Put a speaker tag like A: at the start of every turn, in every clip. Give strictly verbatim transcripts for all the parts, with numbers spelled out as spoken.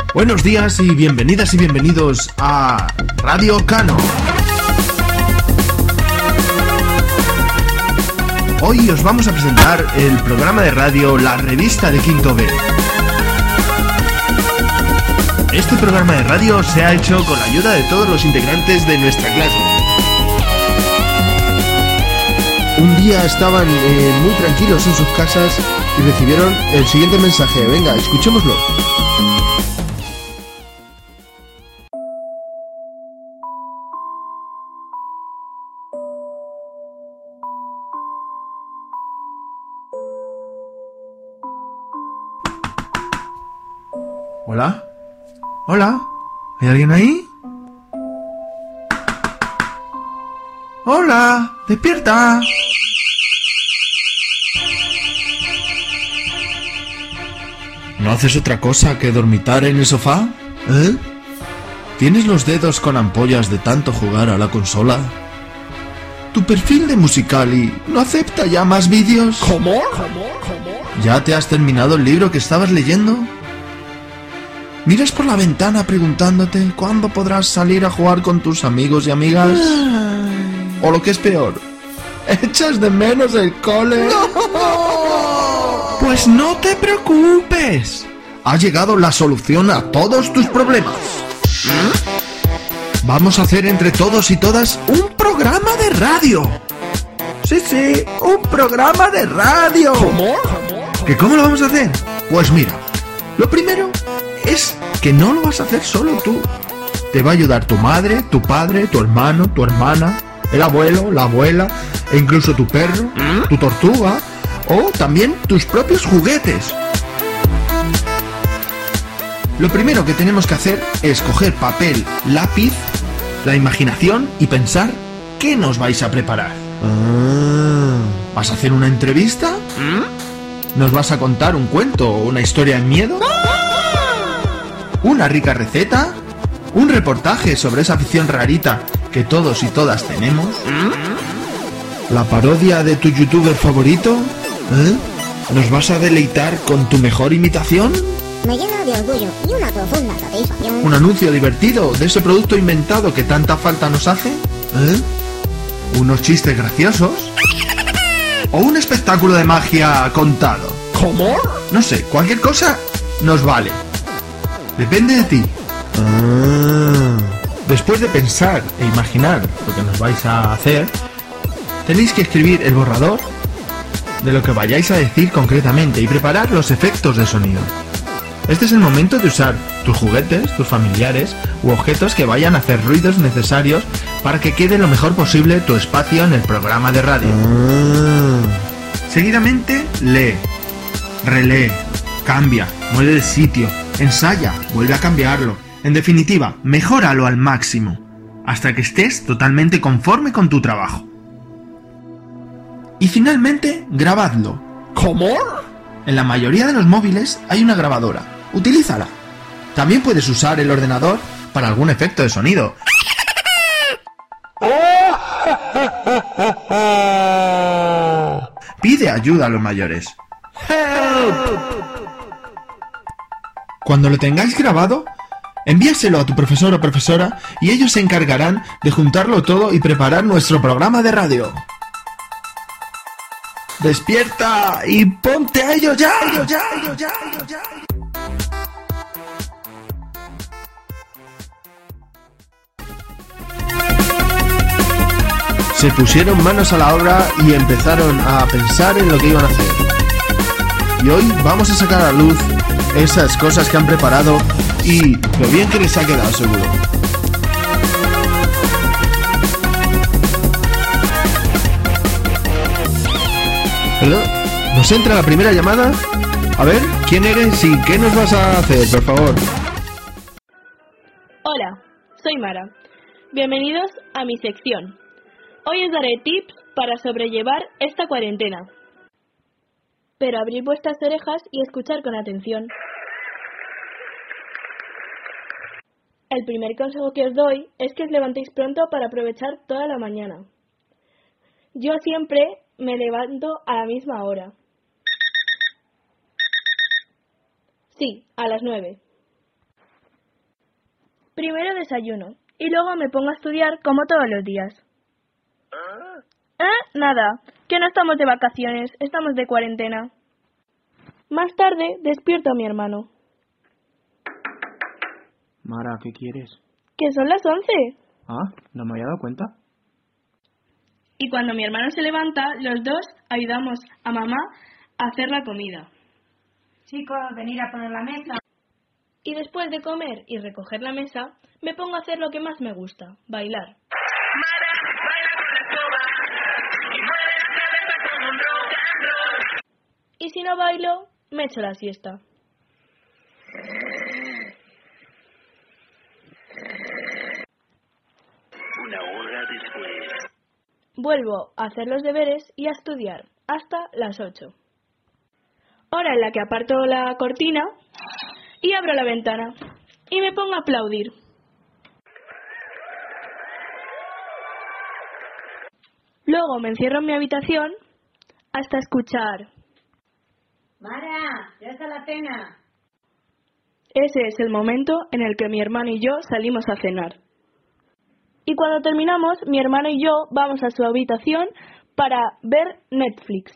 A: Buenos días y bienvenidas y bienvenidos a Radio Cano. Hoy os vamos a presentar el programa de radio La Revista de Quinto B. Este programa de radio se ha hecho con la ayuda de todos los integrantes de nuestra clase. Un día estaban eh, muy tranquilos en sus casas y recibieron el siguiente mensaje. Venga, escuchémoslo. ¿Hola? ¿Hola? ¿Hay alguien ahí? ¡Hola! ¡Despierta! ¿No haces otra cosa que dormitar en el sofá? ¿Eh? ¿Tienes los dedos con ampollas de tanto jugar a la consola? ¿Tu perfil de Musical.ly no acepta ya más vídeos?
B: ¿Cómo? ¿Cómo? ¿Cómo?
A: ¿Ya te has terminado el libro que estabas leyendo? ¿Miras por la ventana preguntándote cuándo podrás salir a jugar con tus amigos y amigas? Ay. O lo que es peor, ¿echas de menos el cole? ¡No! Pues no te preocupes. Ha llegado la solución a todos tus problemas. ¿Mm? Vamos a hacer entre todos y todas un programa de radio. Sí, sí, un programa de radio.
B: ¿Cómo?
A: ¿Que cómo lo vamos a hacer? Pues mira, lo primero es que no lo vas a hacer solo tú. Te va a ayudar tu madre, tu padre, tu hermano, tu hermana, el abuelo, la abuela, e incluso tu perro, ¿Mm? tu tortuga, o también tus propios juguetes. Lo primero que tenemos que hacer es coger papel, lápiz, la imaginación y pensar qué nos vais a preparar. Ah. ¿Vas a hacer una entrevista? ¿Mm? ¿Nos vas a contar un cuento o una historia en miedo? ¿Una rica receta? ¿Un reportaje sobre esa afición rarita que todos y todas tenemos? ¿La parodia de tu youtuber favorito? ¿Eh? ¿Nos vas a deleitar con tu mejor imitación?
C: Me llena de orgullo y una profunda satisfacción.
A: ¿Un anuncio divertido de ese producto inventado que tanta falta nos hace? ¿Eh? ¿Unos chistes graciosos? ¿O un espectáculo de magia contado?
B: ¿Cómo?
A: No sé, cualquier cosa nos vale. Depende de ti. Ah. Después de pensar e imaginar lo que nos vais a hacer, tenéis que escribir el borrador de lo que vayáis a decir concretamente y preparar los efectos de sonido. Este es el momento de usar tus juguetes, tus familiares u objetos que vayan a hacer ruidos necesarios para que quede lo mejor posible tu espacio en el programa de radio. Ah. Seguidamente, lee, relee, cambia, mueve de sitio, ensaya, vuelve a cambiarlo. En definitiva, mejóralo al máximo, hasta que estés totalmente conforme con tu trabajo. Y finalmente, grabadlo.
B: ¿Cómo?
A: En la mayoría de los móviles hay una grabadora. Utilízala. También puedes usar el ordenador para algún efecto de sonido. Pide ayuda a los mayores. ¡Help! Cuando lo tengáis grabado, envíaselo a tu profesor o profesora y ellos se encargarán de juntarlo todo y preparar nuestro programa de radio. ¡Despierta y ponte a ello ya! ¡Ello ya! ¡Ello ya! ¡Ello ya! Se pusieron manos a la obra y empezaron a pensar en lo que iban a hacer. Y hoy vamos a sacar a luz esas cosas que han preparado y lo bien que les ha quedado, seguro. ¿Perdón? ¿Nos entra la primera llamada? A ver, ¿quién eres y qué nos vas a hacer, por favor?
D: Hola, soy Mara. Bienvenidos a mi sección. Hoy os daré tips para sobrellevar esta cuarentena. Pero abrid vuestras orejas y escuchar con atención. El primer consejo que os doy es que os levantéis pronto para aprovechar toda la mañana. Yo siempre me levanto a la misma hora. Sí, a las nueve. Primero desayuno y luego me pongo a estudiar como todos los días. ¿Eh? Nada, que no estamos de vacaciones, estamos de cuarentena. Más tarde despierto a mi hermano.
A: Mara, ¿qué quieres?
D: Que son las once.
A: Ah, ¿no me había dado cuenta?
D: Y cuando mi hermano se levanta, los dos ayudamos a mamá a hacer la comida.
E: Chicos, venir a poner la mesa.
D: Y después de comer y recoger la mesa, me pongo a hacer lo que más me gusta, bailar. Y si no bailo, me echo la siesta.
B: Una hora después.
D: Vuelvo a hacer los deberes y a estudiar hasta las ocho. Hora en la que aparto la cortina y abro la ventana y me pongo a aplaudir. Luego me encierro en mi habitación hasta escuchar.
E: Mara, ya está la cena.
D: Ese es el momento en el que mi hermano y yo salimos a cenar. Y cuando terminamos, mi hermano y yo vamos a su habitación para ver Netflix.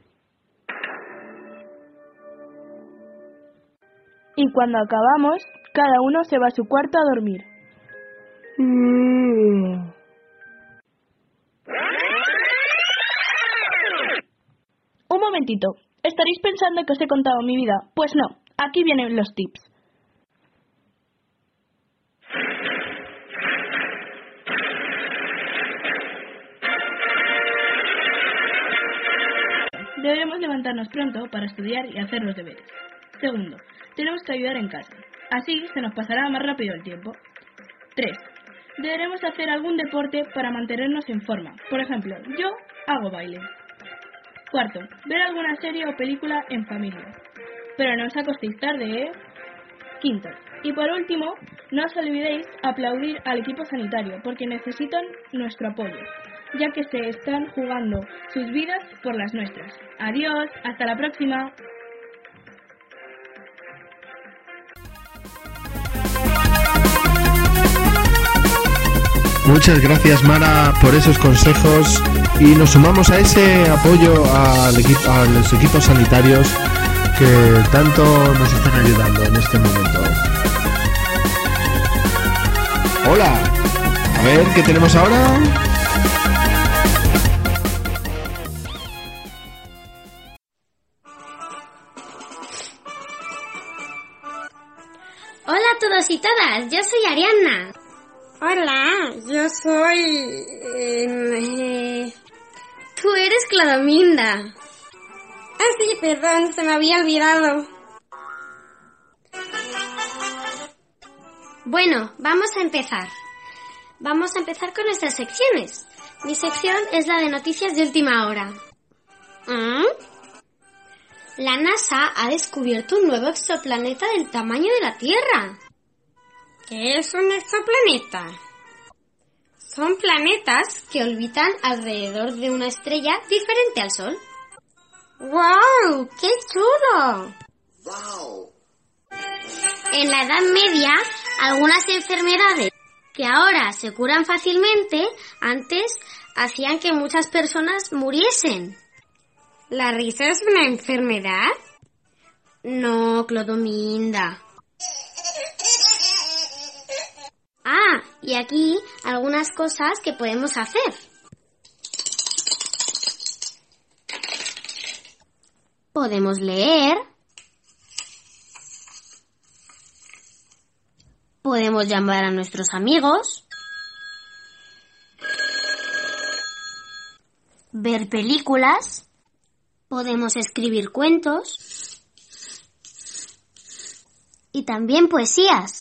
D: Y cuando acabamos, cada uno se va a su cuarto a dormir. Mm. Un momentito, estaréis pensando que os he contado mi vida. Pues no, aquí vienen los tips. Debemos levantarnos pronto para estudiar y hacer los deberes. Segundo, tenemos que ayudar en casa. Así se nos pasará más rápido el tiempo. Tres, deberemos hacer algún deporte para mantenernos en forma. Por ejemplo, yo hago baile. Cuarto, ver alguna serie o película en familia. Pero no os acostéis tarde, ¿eh? Quinto, y por último, no os olvidéis aplaudir al equipo sanitario, porque necesitan nuestro apoyo, ya que se están jugando sus vidas por las nuestras. Adiós, hasta la próxima.
A: Muchas gracias, Mara, por esos consejos y nos sumamos a ese apoyo al equi- a los equipos sanitarios que tanto nos están ayudando en este momento. Hola, a ver, ¿qué tenemos ahora?
F: Hola a todos y todas, yo soy Ariadna.
E: Hola, yo soy... Eh,
F: Tú eres Clodominda.
E: Ah, sí, perdón, se me había olvidado.
F: Bueno, vamos a empezar. Vamos a empezar con nuestras secciones. Mi sección es la de noticias de última hora. ¿Mm? La NASA ha descubierto un nuevo exoplaneta del tamaño de la Tierra.
E: ¿Qué es un exoplaneta?
F: Son planetas que orbitan alrededor de una estrella diferente al Sol.
E: ¡Wow! ¡Qué chulo!
B: Wow.
F: En la Edad Media, algunas enfermedades que ahora se curan fácilmente, antes hacían que muchas personas muriesen.
E: ¿La risa es una enfermedad?
F: No, Clodominda. Ah, y aquí algunas cosas que podemos hacer. Podemos leer. Podemos llamar a nuestros amigos. Ver películas. Podemos escribir cuentos. Y también poesías.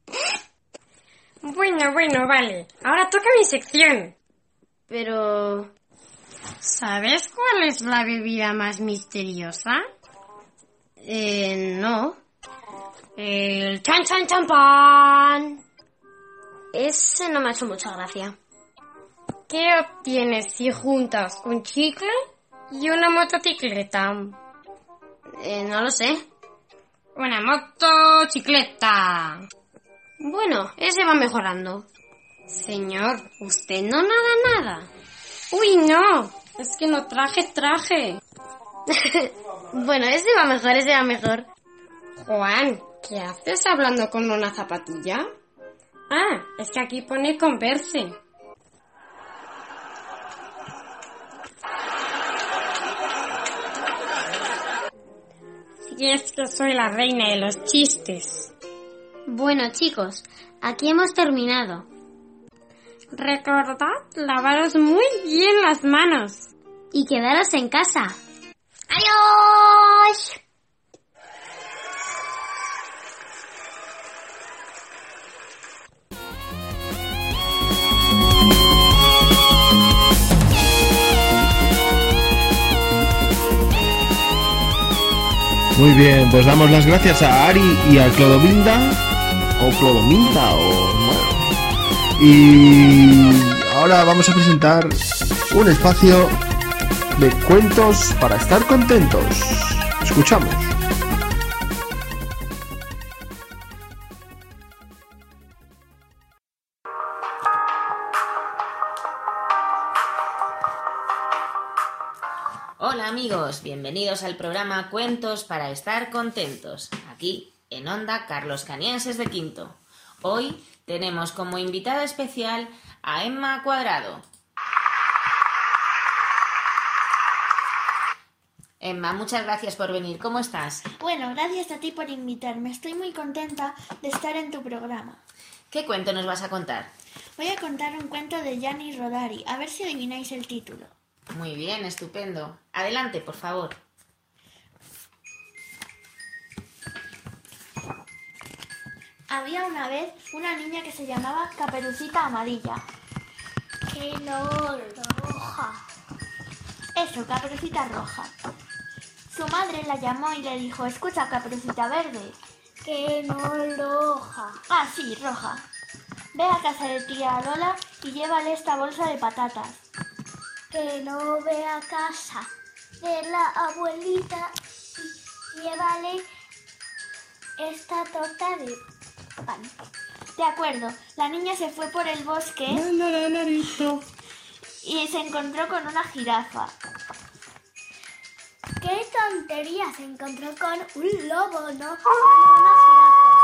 E: Bueno, bueno, vale. Ahora toca mi sección.
F: Pero...
E: ¿sabes cuál es la bebida más misteriosa?
F: Eh, no.
E: El chan chan champán.
F: Ese no me ha hecho mucha gracia.
E: ¿Qué obtienes si juntas un chicle y una motocicleta?
F: Eh, no lo sé.
E: Una motocicleta. Bueno, ese va mejorando. Señor, usted no nada nada. Uy, no, es que no traje traje.
F: Bueno, ese va mejor, ese va mejor.
E: Juan, ¿qué haces hablando con una zapatilla? Ah, es que aquí pone Converse. Y es que soy la reina de los chistes.
F: Bueno, chicos, aquí hemos terminado.
E: Recordad lavaros muy bien las manos.
F: Y quedaros en casa. ¡Adiós!
A: Muy bien, pues damos las gracias a Ari y a Clodominda, o Clodominda, o bueno. Y ahora vamos a presentar un espacio de cuentos para estar contentos. Escuchamos.
G: Hola amigos, bienvenidos al programa Cuentos para estar contentos, aquí en Onda Carlos Canienses de Quinto. Hoy tenemos como invitada especial a Emma Cuadrado. Emma, muchas gracias por venir, ¿cómo estás?
H: Bueno, gracias a ti por invitarme, estoy muy contenta de estar en tu programa.
G: ¿Qué cuento nos vas a contar?
H: Voy a contar un cuento de Gianni Rodari, a ver si adivináis el título.
G: Muy bien, estupendo. Adelante, por favor.
H: Había una vez una niña que se llamaba Caperucita Amarilla.
C: Que no, roja.
H: Eso, Caperucita Roja. Su madre la llamó y le dijo, escucha, Caperucita Verde.
C: Que no, roja.
H: Ah, sí, roja. Ve a casa de tía Lola y llévale esta bolsa de patatas.
C: Que no ve a casa de la abuelita y llévale esta torta de pan.
H: De acuerdo, la niña se fue por el bosque y se encontró con una jirafa.
C: ¡Qué tontería! Se encontró con un lobo, ¿no? Con una jirafa.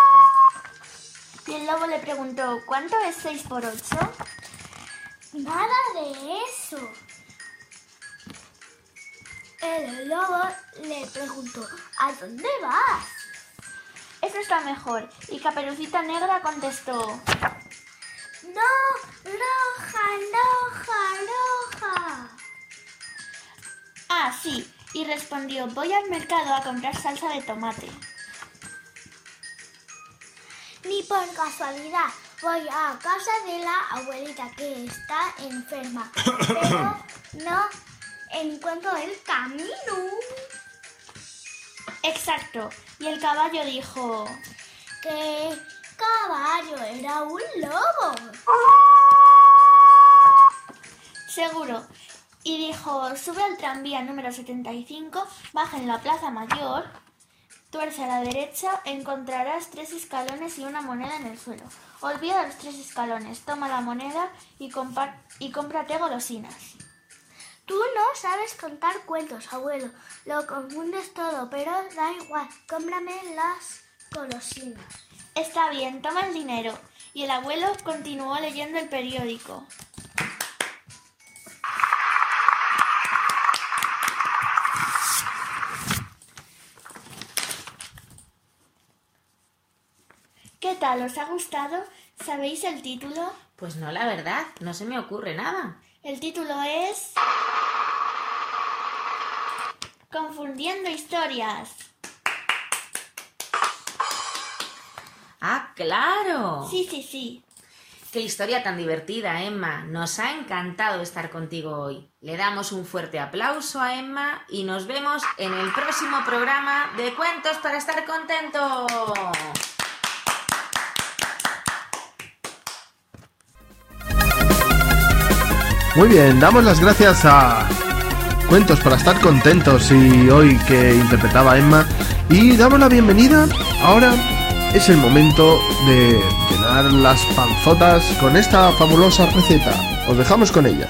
H: Y el lobo le preguntó, ¿cuánto es seis por ocho?
C: Nada de eso. El lobo le preguntó, ¿a dónde vas?
H: Eso está mejor. Y Caperucita Negra contestó,
C: no, roja, roja, roja.
H: Ah, sí. Y respondió, voy al mercado a comprar salsa de tomate.
C: Ni por casualidad. Voy a casa de la abuelita que está enferma, pero no encuentro el camino.
H: Exacto. Y el caballo dijo,
C: ¿qué caballo? Era un lobo.
H: Seguro. Y dijo, sube al tranvía número setenta y cinco, baja en la Plaza Mayor, tuerce a la derecha, encontrarás tres escalones y una moneda en el suelo. Olvida los tres escalones, toma la moneda y, compa- y cómprate golosinas.
C: Tú no sabes contar cuentos, abuelo. Lo confundes todo, pero da igual. Cómprame las golosinas.
H: Está bien, toma el dinero. Y el abuelo continuó leyendo el periódico. ¿Qué tal? ¿Os ha gustado? ¿Sabéis el título?
G: Pues no, la verdad, no se me ocurre nada.
H: El título es... Confundiendo historias.
G: ¡Ah, claro!
H: Sí, sí, sí.
G: ¡Qué historia tan divertida, Emma! Nos ha encantado estar contigo hoy. Le damos un fuerte aplauso a Emma y nos vemos en el próximo programa de Cuentos para estar contentos.
A: Muy bien, damos las gracias a Cuentos para estar contentos y hoy que interpretaba Emma. Y damos la bienvenida ahora es el momento de llenar las panzotas con esta fabulosa receta. Os dejamos con ella.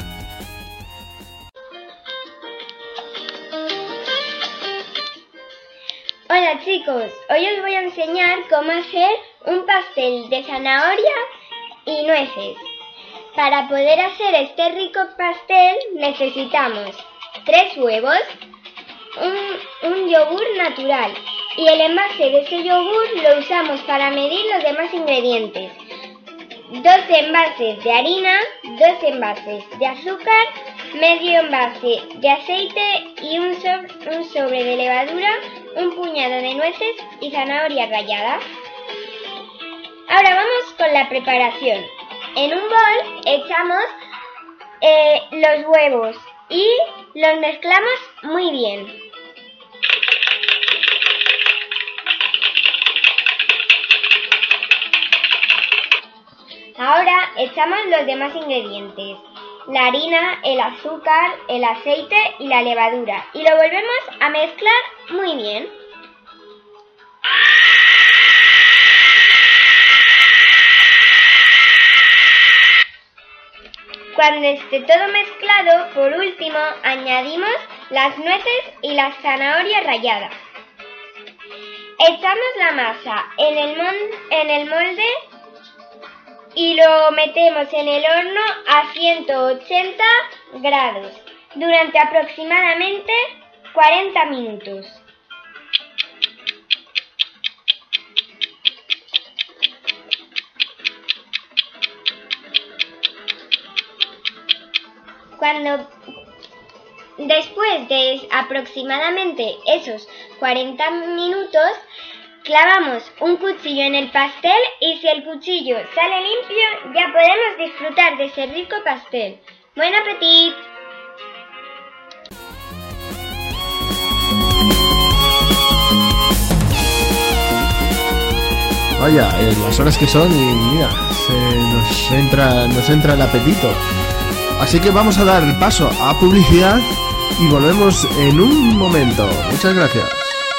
I: Hola chicos, hoy os voy a enseñar cómo hacer un pastel de zanahoria y nueces. Para poder hacer este rico pastel necesitamos tres huevos, un, un yogur natural y el envase de ese yogur lo usamos para medir los demás ingredientes. Dos envases de harina, dos envases de azúcar, medio envase de aceite y un, so- un sobre de levadura, un puñado de nueces y zanahoria rallada. Ahora vamos con la preparación. En un bol echamos eh, los huevos y los mezclamos muy bien. Ahora echamos los demás ingredientes, la harina, el azúcar, el aceite y la levadura y lo volvemos a mezclar muy bien. Cuando esté todo mezclado, por último añadimos las nueces y la zanahoria rallada. Echamos la masa en el, mon- en el molde y lo metemos en el horno a ciento ochenta grados durante aproximadamente cuarenta minutos. Cuando después de aproximadamente esos cuarenta minutos, clavamos un cuchillo en el pastel y si el cuchillo sale limpio, ya podemos disfrutar de ese rico pastel. ¡Buen apetito!
A: Vaya, eh, las horas que son y mira, se nos entra, nos entra el apetito. Así que vamos a dar el paso a publicidad y volvemos en un momento. Muchas gracias.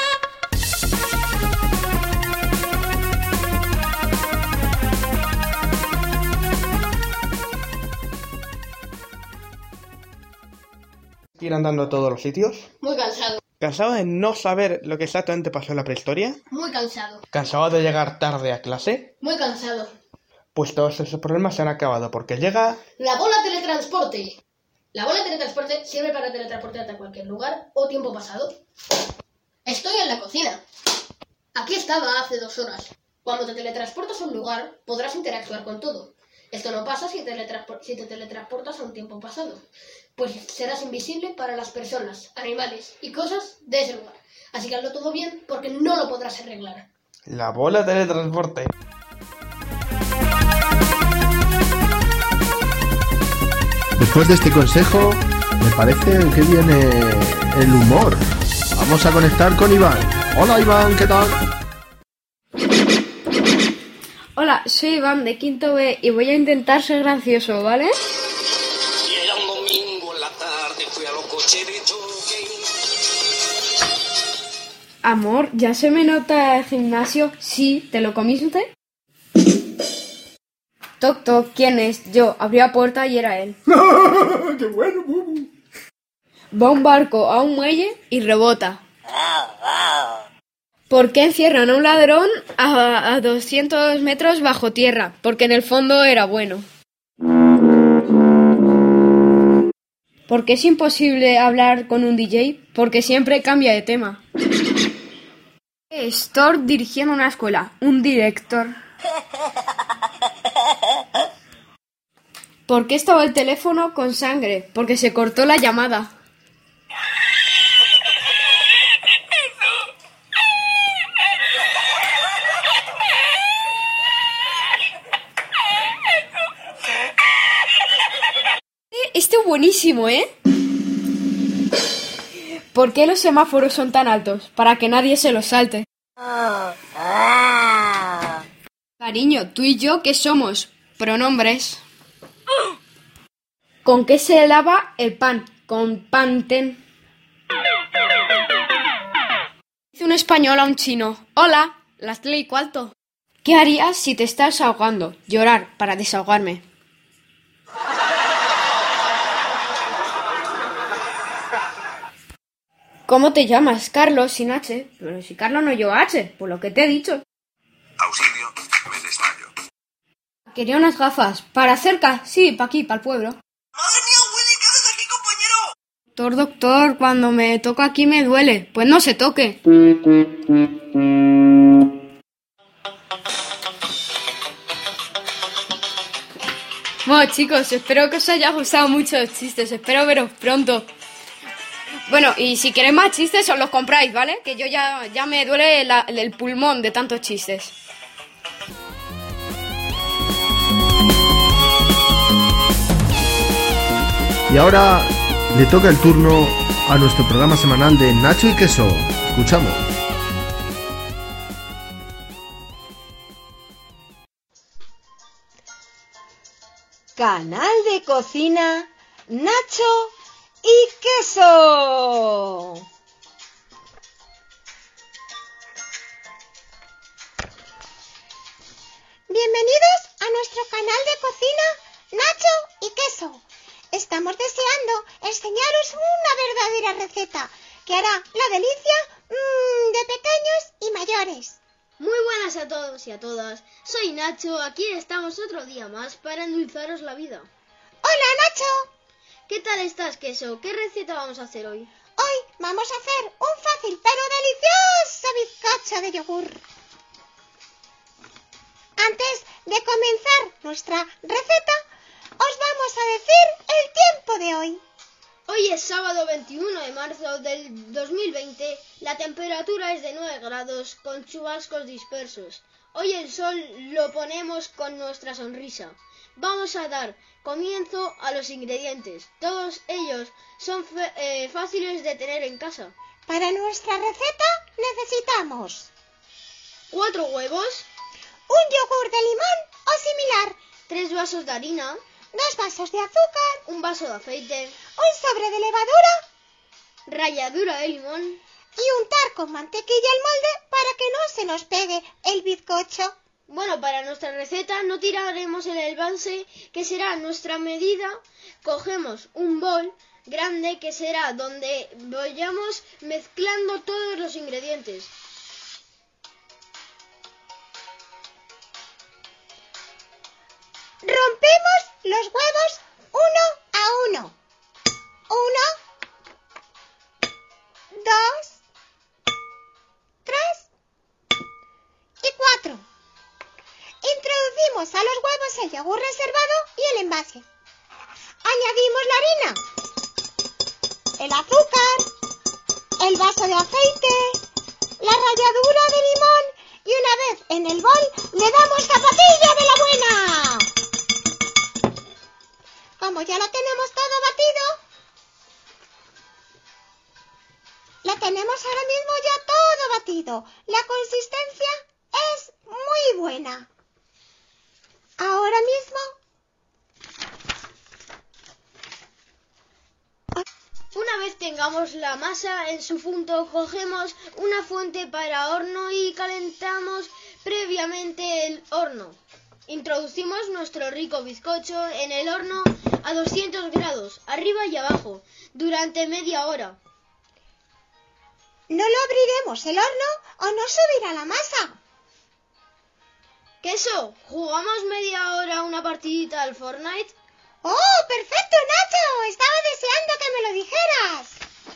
J: Ir andando a todos los sitios.
K: Muy cansado.
J: ¿Cansado de no saber lo que exactamente pasó en la prehistoria?
K: Muy cansado.
J: ¿Cansado de llegar tarde a clase?
K: Muy cansado.
J: Pues todos esos problemas se han acabado porque llega...
K: La bola teletransporte. La bola teletransporte sirve para teletransportarte a cualquier lugar o tiempo pasado. Estoy en la cocina. Aquí estaba hace dos horas. Cuando te teletransportas a un lugar, podrás interactuar con todo. Esto no pasa si, teletranspo- si te teletransportas a un tiempo pasado, pues serás invisible para las personas, animales y cosas de ese lugar. Así que hazlo todo bien porque no lo podrás arreglar.
J: La bola teletransporte.
A: Después de este consejo, me parece que viene el humor. Vamos a conectar con Iván. Hola Iván, ¿qué tal?
L: Hola, soy Iván de Quinto B y voy a intentar ser gracioso, ¿vale?
B: Y era un domingo en la tarde, fui a los coches de choque.
L: Amor, ¿ya se me nota el gimnasio? Sí, ¿te lo comiste? Toc, toc, ¿quién es? Yo, abrí la puerta y era él.
A: ¡Qué bueno, bubu!
L: Va un barco a un muelle y rebota. ¿Por qué encierran a un ladrón a, a doscientos metros bajo tierra? Porque en el fondo era bueno. ¿Por qué es imposible hablar con un D J? Porque siempre cambia de tema. Es Thor dirigiendo una escuela, un director. ¿Por qué estaba el teléfono con sangre? Porque se cortó la llamada. Este es buenísimo, ¿eh? ¿Por qué los semáforos son tan altos? Para que nadie se los salte. Cariño, tú y yo, ¿qué somos? Pronombres. ¿Con qué se lava el pan? Con Pantene. Dice un español a un chino. Hola, las ley cuarto. ¿Qué harías si te estás ahogando? Llorar para desahogarme. ¿Cómo te llamas? Carlos, sin H. Pero si Carlos no lleva H, por lo que te he dicho.
M: Auxilio, me desmayo.
L: Quería unas gafas. ¿Para cerca? Sí, para aquí, para el pueblo.
B: ¡Madre mía, Willy! ¿Qué haces aquí, compañero?
L: Doctor, doctor, cuando me toca aquí me duele. Pues no se toque. Bueno, chicos, espero que os haya gustado mucho los chistes. Espero veros pronto. Bueno, y si queréis más chistes, os los compráis, ¿vale? Que yo ya, ya me duele la, el pulmón de tantos chistes.
A: Y ahora le toca el turno a nuestro programa semanal de Nacho y Queso. Escuchamos.
N: Canal de cocina Nacho y Queso.
O: Bienvenidos a nuestro canal de cocina Nacho y Queso. Estamos deseando enseñaros una verdadera receta que hará la delicia mmm, de pequeños y mayores.
P: Muy buenas a todos y a todas. Soy Nacho, aquí estamos otro día más para endulzaros la vida.
O: ¡Hola, Nacho!
P: ¿Qué tal estás, Queso? ¿Qué receta vamos a hacer hoy?
O: Hoy vamos a hacer un fácil pero delicioso bizcocho de yogur. Antes de comenzar nuestra receta, os vamos a decir el tiempo de hoy.
P: Hoy es sábado veintiuno de marzo del dos mil veinte, la temperatura es de nueve grados con chubascos dispersos. Hoy el sol lo ponemos con nuestra sonrisa. Vamos a dar comienzo a los ingredientes. Todos ellos son eh, fáciles de tener en casa.
O: Para nuestra receta necesitamos
P: cuatro huevos,
O: un yogur de limón o similar,
P: tres vasos de harina,
O: dos vasos de azúcar,
P: un vaso de aceite,
O: un sobre de levadura,
P: ralladura de limón
O: y untar con mantequilla el molde para que no se nos pegue el bizcocho.
P: Bueno, para nuestra receta no tiraremos el envase, que será nuestra medida. Cogemos un bol grande que será donde vayamos mezclando todos los ingredientes.
O: Rompemos los huevos uno a uno. Uno, dos, tres y cuatro. Introducimos a los huevos el yogur reservado y el envase. Añadimos la harina, el azúcar, el vaso de aceite, la ralladura de limón y una vez en el bol le damos zapatilla de la buena. Como ya lo tenemos todo batido, lo tenemos ahora mismo ya todo batido. La consistencia es muy buena. Ahora mismo,
P: una vez tengamos la masa en su punto, cogemos una fuente para horno y calentamos previamente el horno. Introducimos nuestro rico bizcocho en el horno a doscientos grados, arriba y abajo, durante media hora.
O: No lo abriremos el horno o no subirá la masa.
P: ¿Queso? ¿Jugamos media hora una partidita al Fortnite?
O: ¡Oh, perfecto, Nacho! Estaba deseando que me lo dijeras.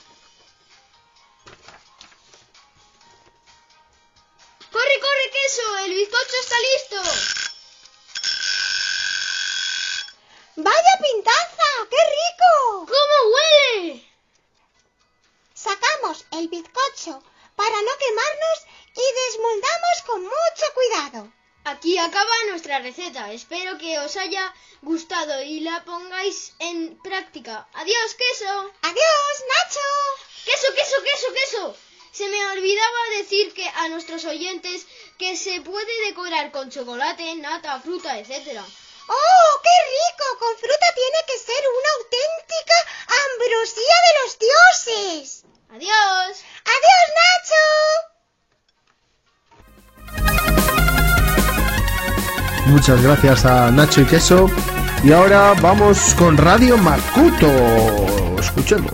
P: ¡Corre, corre, Queso! ¡El bizcocho está listo!
O: ¡Vaya pintaza! ¡Qué rico!
P: ¿Cómo huele?
O: Sacamos el bizcocho para no quemarnos y desmoldamos con mucho cuidado.
P: Aquí acaba nuestra receta. Espero que os haya gustado y la pongáis en práctica. ¡Adiós, Queso!
O: ¡Adiós, Nacho!
P: ¡Queso, queso, queso, queso! Se me olvidaba decir que a nuestros oyentes que se puede decorar con chocolate, nata, fruta, etcétera.
O: ¡Oh, qué rico! Con fruta tiene que ser una auténtica ambrosía de los dioses.
P: ¡Adiós!
O: ¡Adiós, Nacho!
A: Muchas gracias a Nacho y Queso. Y ahora vamos con Radio Makuto. Escuchemos.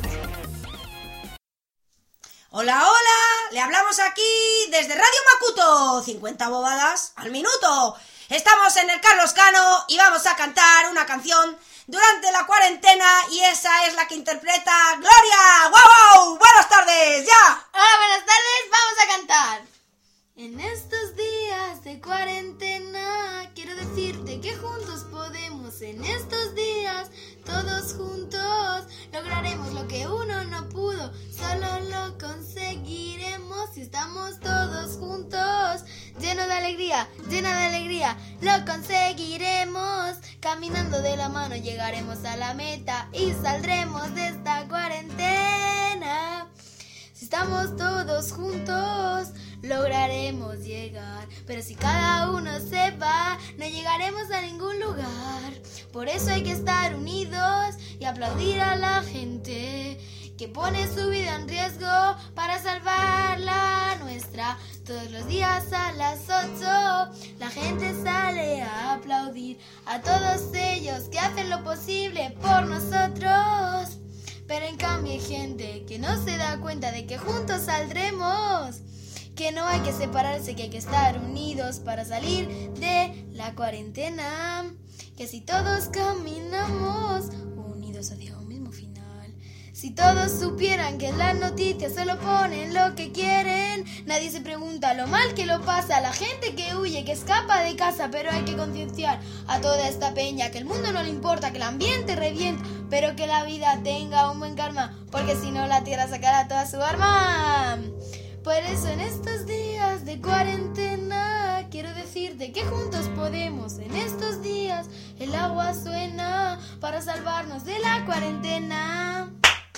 Q: Hola, hola, le hablamos aquí desde Radio Makuto, cincuenta bobadas al minuto. Estamos en el Carlos Cano y vamos a cantar una canción durante la cuarentena y esa es la que interpreta Gloria. ¡Wow, wow! ¡Buenas tardes, ya!
H: Hola, buenas tardes, vamos a cantar. En estos días de cuarentena quiero decirte que juntos podemos, en estos días todos juntos lograremos lo que uno no pudo, solo lo conseguiremos si estamos todos juntos, lleno de alegría, llena de alegría, lo conseguiremos, caminando de la mano llegaremos a la meta y saldremos de esta cuarentena, si estamos todos juntos lograremos llegar, pero si cada uno se va, no llegaremos a ningún lugar. Por eso hay que estar unidos y aplaudir a la gente que pone su vida en riesgo para salvar la nuestra. Todos los días a las ocho la gente sale a aplaudir a todos ellos que hacen lo posible por nosotros. Pero en cambio hay gente que no se da cuenta de que juntos saldremos, que no hay que separarse, que hay que estar unidos para salir de la cuarentena, que si todos caminamos unidos hacia un mismo final, si todos supieran que en las noticias solo ponen lo que quieren, nadie se pregunta lo mal que lo pasa, la gente que huye, que escapa de casa, pero hay que concienciar a toda esta peña que el mundo no le importa, que el ambiente revienta, pero que la vida tenga un buen karma, porque si no la tierra sacará toda su arma. Por eso en estos días de cuarentena quiero decirte que juntos podemos. En estos días el agua suena para salvarnos de la cuarentena.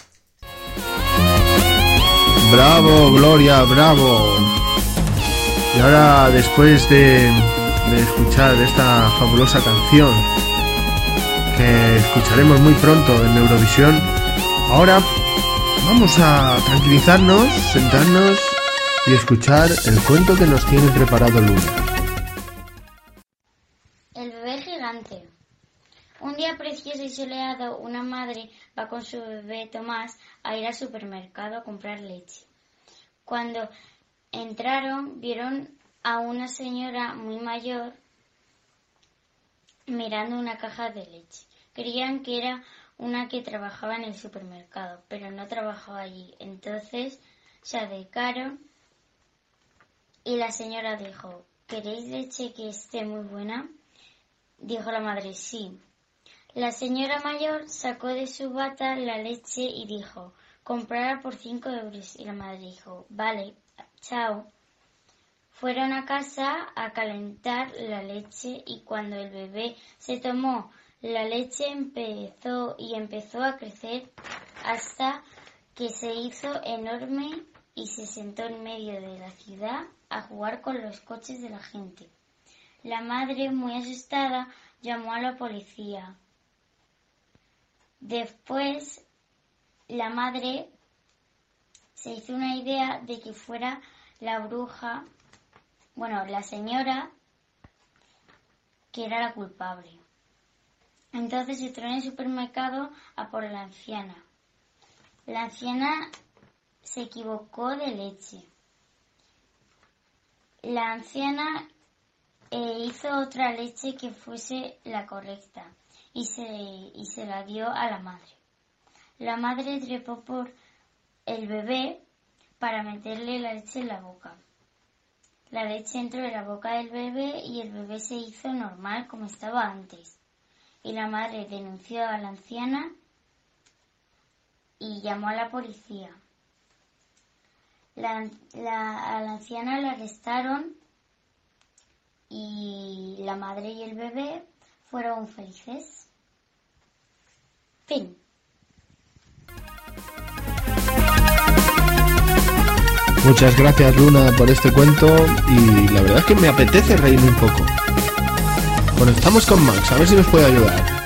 A: Bravo, Gloria, bravo. Y ahora, después de, de escuchar esta fabulosa canción que escucharemos muy pronto en Eurovisión, ahora vamos a tranquilizarnos, sentarnos y escuchar el cuento que nos tiene preparado Luna.
R: El bebé gigante. Un día precioso y soleado, una madre va con su bebé Tomás a ir al supermercado a comprar leche. Cuando entraron, vieron a una señora muy mayor mirando una caja de leche. Creían que era una que trabajaba en el supermercado, pero no trabajaba allí. Entonces se acercaron y la señora dijo: ¿queréis leche que esté muy buena? Dijo la madre: sí. La señora mayor sacó de su bata la leche y dijo: comprarla por cinco euros. Y la madre dijo: vale, chao. Fueron a casa a calentar la leche y cuando el bebé se tomó la leche empezó y empezó a crecer hasta que se hizo enorme y se sentó en medio de la ciudad a jugar con los coches de la gente. La madre, muy asustada, llamó a la policía. Después, la madre se hizo una idea de que fuera la bruja, bueno, la señora, que era la culpable. Entonces entró en el supermercado a por la anciana. La anciana se equivocó de leche. La anciana eh, hizo otra leche que fuese la correcta y se, y se la dio a la madre. La madre trepó por el bebé para meterle la leche en la boca. La leche entró en la boca del bebé y el bebé se hizo normal como estaba antes. Y la madre denunció a la anciana y llamó a la policía. La, la, a la anciana la arrestaron y la madre y el bebé fueron felices. Fin.
A: Muchas gracias, Luna, por este cuento y la verdad es que me apetece reírme un poco. Conectamos con Max, a ver si nos puede ayudar.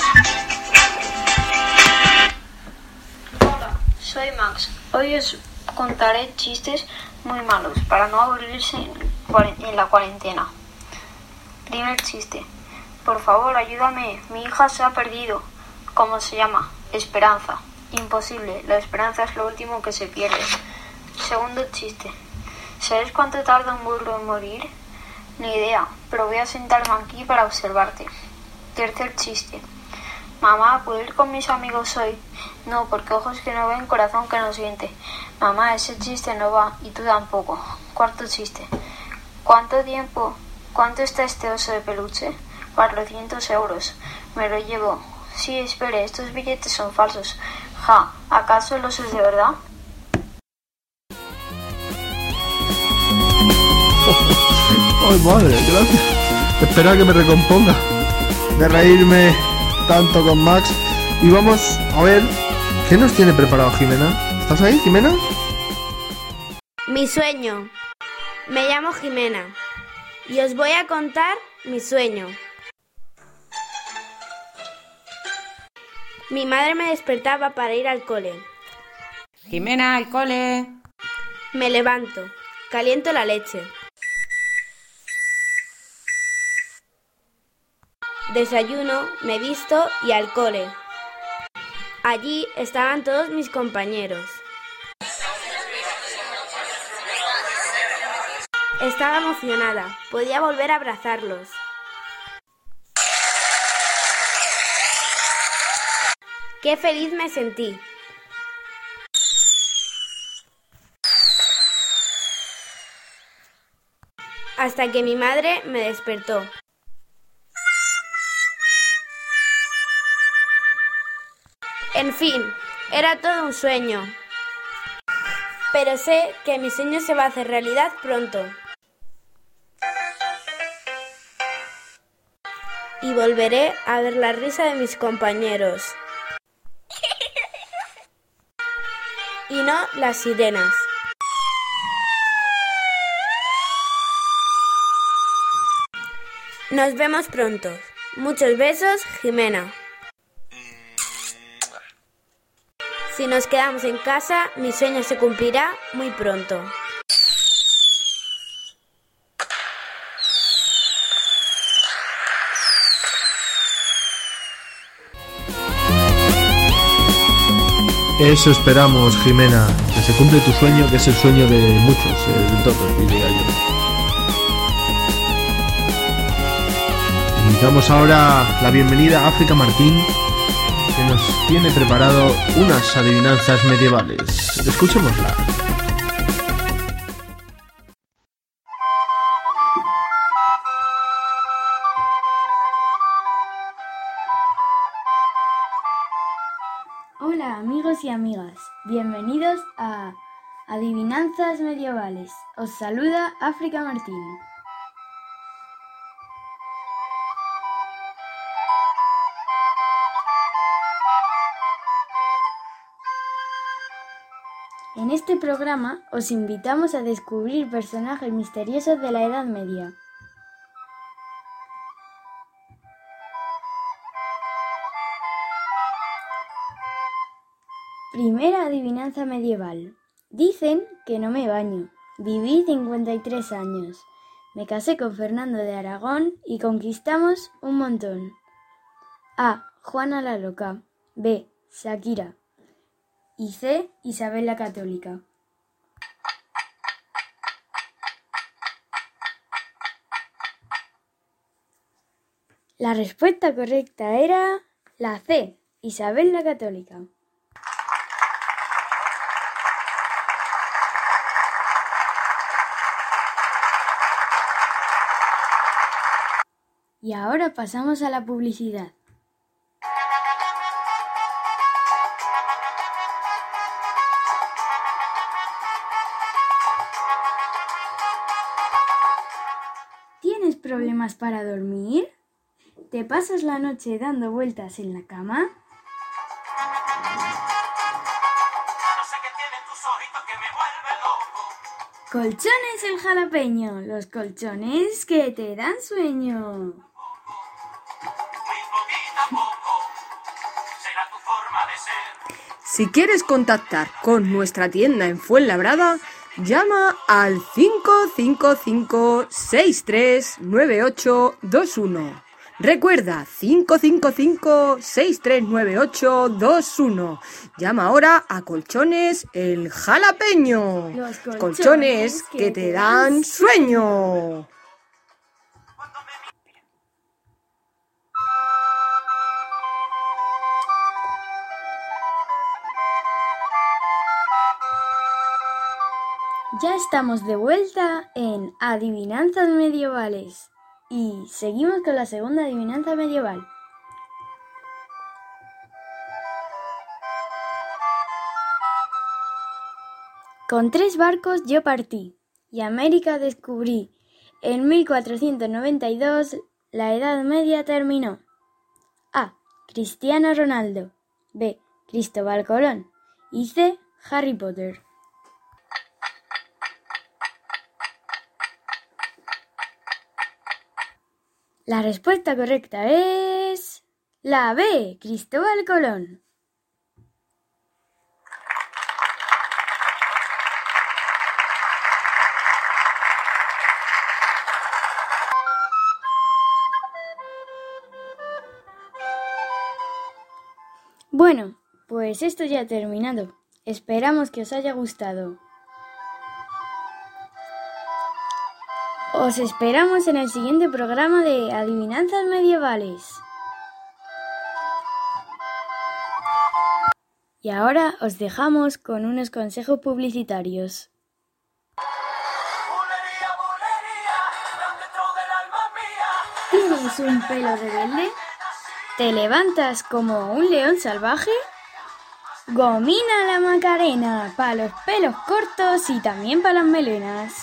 S: Hola, soy Max. Hoy os
R: contaré chistes muy malos para no aburrirse en, en la cuarentena. Primer chiste. Por favor, ayúdame. Mi hija se ha perdido. ¿Cómo se llama? Esperanza. Imposible. La esperanza es lo último que se pierde. Segundo chiste. ¿Sabes cuánto tarda un burro en morir? Ni idea, pero voy a sentarme aquí para observarte. Tercer chiste. Mamá, ¿puedo ir con mis amigos hoy? No, porque ojos que no ven, corazón que no siente. Mamá, ese chiste no va, y tú tampoco. Cuarto chiste. ¿Cuánto tiempo? ¿Cuánto está este oso de peluche? cuatrocientos euros. Me lo llevo. Sí, espere, estos billetes son falsos. Ja, ¿acaso el oso es de verdad?
A: ¡Ay, madre! Gracias. Espera que me recomponga de reírme tanto con Max. Y vamos a ver qué nos tiene preparado Jimena. ¿Estás ahí, Jimena?
S: Mi sueño. Me llamo Jimena y os voy a contar mi sueño. Mi madre me despertaba para ir al cole.
Q: Jimena, al cole.
S: Me levanto, caliento la leche. Desayuno, me visto y al cole. Allí estaban todos mis compañeros. Estaba emocionada, podía volver a abrazarlos. ¡Qué feliz me sentí! Hasta que mi madre me despertó. En fin, era todo un sueño. Pero sé que mi sueño se va a hacer realidad pronto. Y volveré a ver la risa de mis compañeros. Y no las sirenas. Nos vemos pronto. Muchos besos, Jimena. Si nos quedamos en casa, mi sueño se cumplirá muy pronto.
A: Eso esperamos, Jimena, que se cumple tu sueño, que es el sueño de muchos, eh, de todos, diría yo. Y damos ahora la bienvenida a África Martín, que nos tiene preparado unas adivinanzas medievales. Escuchémosla.
T: Hola amigos y amigas, bienvenidos a Adivinanzas Medievales. Os saluda África Martín. En este programa os invitamos a descubrir personajes misteriosos de la Edad Media. Primera adivinanza medieval. Dicen que no me baño. Viví cincuenta y tres años. Me casé con Fernando de Aragón y conquistamos un montón. A. Juana la Loca. B. Shakira. Y C. Isabel la Católica. La respuesta correcta era la C. Isabel la Católica. Y ahora pasamos a la publicidad. ¿Tienes problemas para dormir? ¿Te pasas la noche dando vueltas en la cama? Colchones el Jalapeño, los colchones que te dan sueño.
U: Si quieres contactar con nuestra tienda en Fuenlabrada, llama al cinco cinco cinco, seis tres nueve ocho dos uno. Recuerda, cinco cinco cinco, seis tres nueve ocho dos uno. Llama ahora a Colchones El Jalapeño.
T: Los colchones,
U: colchones que, que te dan sueño.
T: Ya estamos de vuelta en Adivinanzas Medievales y seguimos con la segunda adivinanza medieval. Con tres barcos yo partí y América descubrí. En mil cuatrocientos noventa y dos la Edad Media terminó. A. Cristiano Ronaldo. B. Cristóbal Colón. Y C. Harry Potter. La respuesta correcta es la B, Cristóbal Colón. Bueno, pues esto ya ha terminado. Esperamos que os haya gustado. Os esperamos en el siguiente programa de Adivinanzas Medievales. Y ahora os dejamos con unos consejos publicitarios. ¿Tienes un pelo rebelde? ¿Te levantas como un león salvaje? Gomina la Macarena, para los pelos cortos y también para las melenas.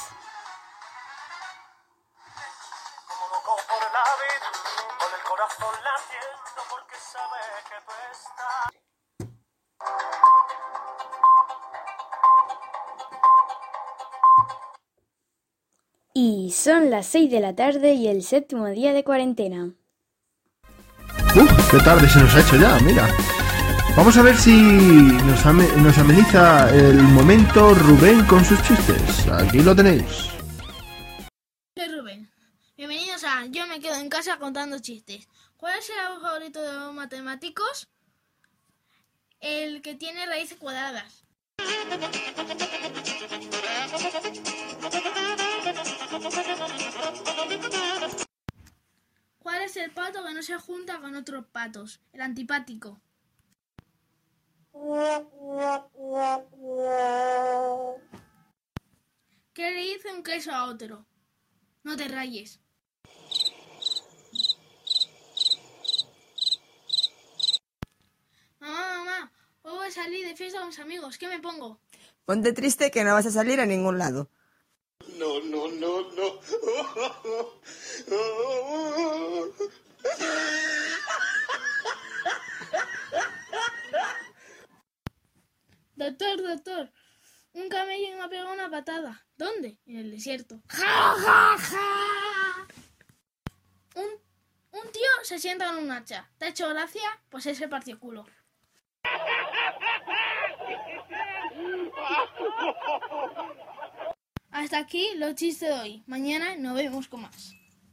T: Y son las seis de la tarde y el séptimo día de cuarentena.
A: ¡Uf! ¡Qué tarde se nos ha hecho ya! Mira. Vamos a ver si nos, ame- nos ameniza el momento Rubén con sus chistes. Aquí lo tenéis.
V: Soy Rubén. Bienvenidos a Yo me quedo en casa contando chistes. ¿Cuál es el árbol favorito de los matemáticos? El que tiene raíces cuadradas. ¿Cuál es el pato que no se junta con otros patos? El antipático. ¿Qué le dice un queso a otro? No te rayes. Mamá, mamá, hoy voy a salir de fiesta con mis amigos. ¿Qué me pongo?
W: Ponte triste que no vas a salir a ningún lado.
B: No, no, no, no.
V: Doctor, doctor, un camello me ha pegado una patada. ¿Dónde? En el desierto. ¡Ja, ja, ja! Un, un tío se sienta con un hacha. ¿Te ha hecho gracia? Pues ese partió culo. Hasta aquí los chistes de hoy. Mañana nos vemos con más.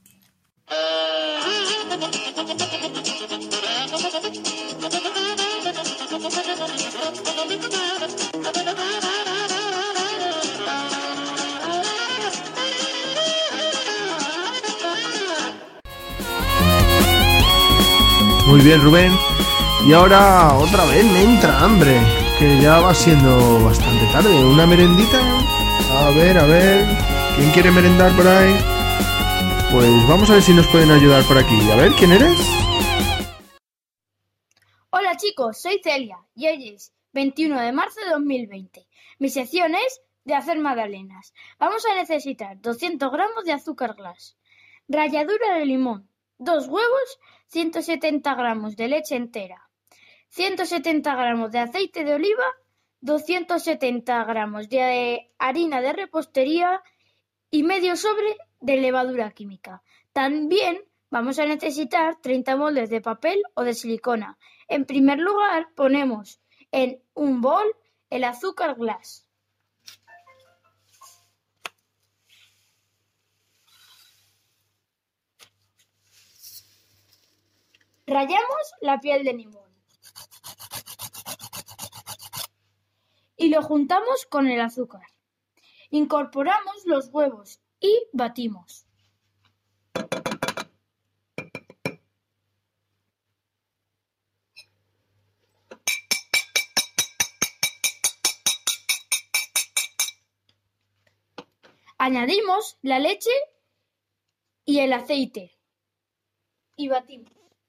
A: Muy bien, Rubén. Y ahora otra vez me entra hambre, que ya va siendo bastante tarde. ¿Una merendita? A ver, a ver. ¿Quién quiere merendar por ahí? Pues vamos a ver si nos pueden ayudar por aquí. A ver, ¿quién eres?
S: Hola chicos, soy Celia y hoy es veintiuno de marzo de dos mil veinte. Mi sección es de hacer magdalenas. Vamos a necesitar doscientos gramos de azúcar glass, ralladura de limón, dos huevos, ciento setenta gramos de leche entera, ciento setenta gramos de aceite de oliva, doscientos setenta gramos de harina de repostería y medio sobre de levadura química. También vamos a necesitar treinta moldes de papel o de silicona. En primer lugar ponemos en un bol el azúcar glass. Rallamos la piel de limón y lo juntamos con el azúcar. Incorporamos los huevos y batimos. Añadimos la leche y el aceite y batimos.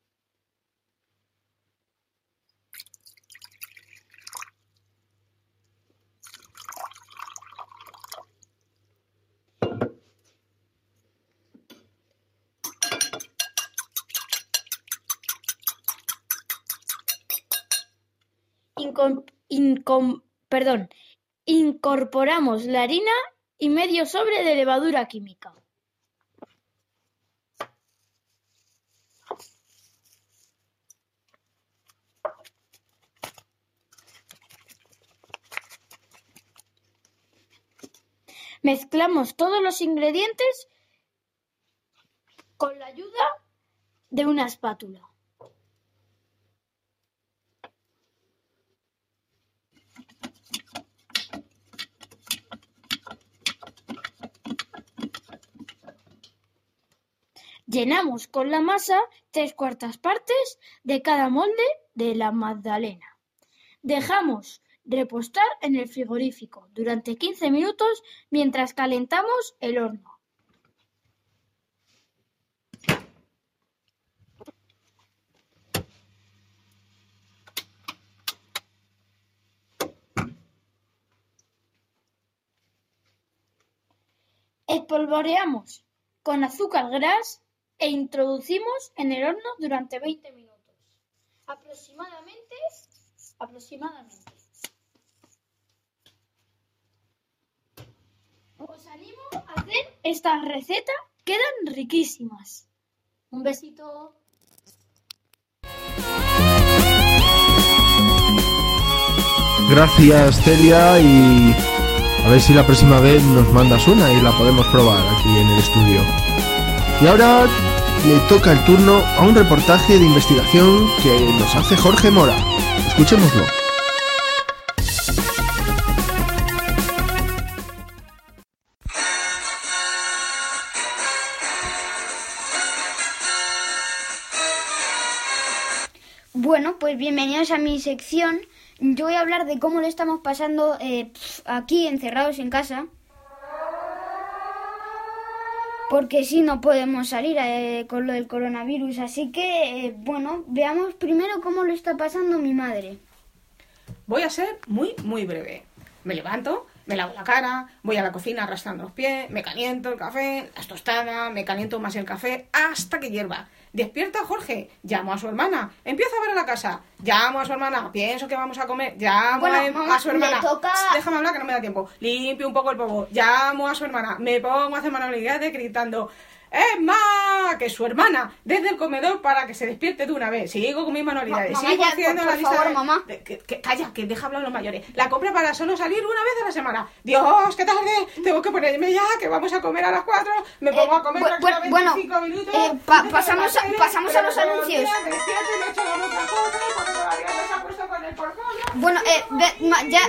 S: Incom- incom- perdón, incorporamos la harina y medio sobre de levadura química. Mezclamos todos los ingredientes con la ayuda de una espátula. Llenamos con la masa tres cuartas partes de cada molde de la magdalena. Dejamos reposar en el frigorífico durante quince minutos mientras calentamos el horno. Espolvoreamos con azúcar glass e introducimos en el horno durante veinte minutos. Aproximadamente, aproximadamente. Os animo a hacer esta receta, quedan riquísimas. Un besito.
A: Gracias, Celia, y a ver si la próxima vez nos mandas una y la podemos probar aquí en el estudio. Y ahora le toca el turno a un reportaje de investigación que nos hace Jorge Mora. Escuchémoslo.
D: Bueno, pues bienvenidos a mi sección. Yo voy a hablar de cómo lo estamos pasando eh, aquí encerrados en casa. Porque sí, no podemos salir eh, con lo del coronavirus. Así que, eh, bueno, veamos primero cómo lo está pasando mi madre.
E: Voy a ser muy, muy breve. Me levanto, me lavo la cara, voy a la cocina arrastrando los pies, me caliento el café, las tostadas, me caliento más el café hasta que hierva. Despierta Jorge, llamo a su hermana, empiezo a ver a la casa, llamo a su hermana, pienso que vamos a comer, llamo
D: bueno,
E: a,
D: mamá,
E: a su hermana,
D: me toca...
E: déjame hablar que no me da tiempo, limpio un poco el polvo, llamo a su hermana, me pongo a hacer manualidades gritando, ¡Emma! Que su hermana, desde el comedor para que se despierte de una vez. Sigo con mis manualidades,
D: Ma- mamá,
E: sigo
D: ya,
E: haciendo
D: por-
E: la
D: por
E: lista
D: favor,
E: de-
D: mamá.
E: de- que, que- calla, que deja hablar a los mayores. La compra para solo salir una vez a la semana. Dios, qué tarde, tengo que ponerme ya, que vamos a comer a las cuatro. Me pongo a comer
D: bu-
E: tranquilamente
D: bueno,
E: en cinco minutos.
D: eh, pa-
E: Dejo
D: pasamos
E: la
D: a-
E: tele,
D: pasamos a
E: pero
D: los
E: todos
D: anuncios.
E: días me despierto y me echo la boca a comer, porque todavía no se ha puesto con el porfolio.
D: Bueno, eh, ve- ma- ya...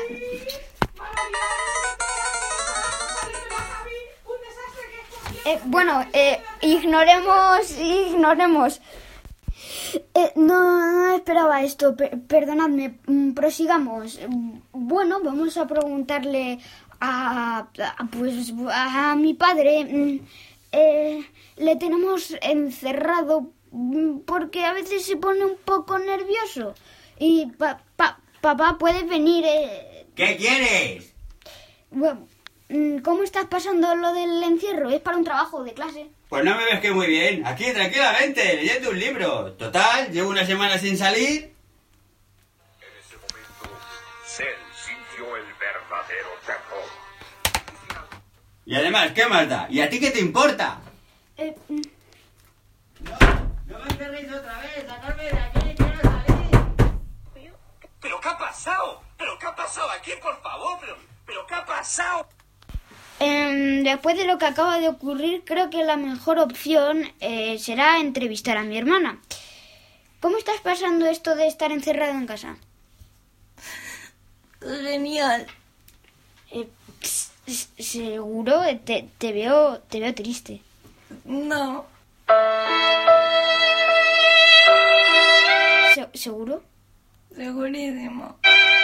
D: Eh, bueno, eh, ignoremos, ignoremos. Eh, no, no esperaba esto, per- perdonadme, mm, prosigamos. Bueno, vamos a preguntarle a, a, pues, a mi padre. mm, eh, le tenemos encerrado mm, porque a veces se pone un poco nervioso. Y pa- pa- papá, ¿puedes venir? Eh,
F: ¿Qué quieres?
D: bueno, mm, ¿cómo estás pasando lo del encierro? Es para un trabajo de clase.
F: Pues no me ves que muy bien. Aquí, tranquilamente, leyendo un libro. Total, llevo una semana sin salir.
M: Cell sintió el verdadero terror.
F: Y además, ¿qué más da? ¿Y a ti qué te importa?
D: Eh, mm,
F: No me encerréis otra vez, sacarme de aquí, quiero salir.
M: ¿Pero qué ha pasado? ¿Pero qué ha pasado aquí, por favor? ¿Pero, pero qué ha pasado?
D: Eh, después de lo que acaba de ocurrir, creo que la mejor opción eh, será entrevistar a mi hermana. ¿Cómo estás pasando esto de estar encerrado en casa?
C: Genial.
D: Eh, seguro, te, te veo, te veo triste.
C: No.
D: ¿Se, ¿Seguro?
C: Segurísimo.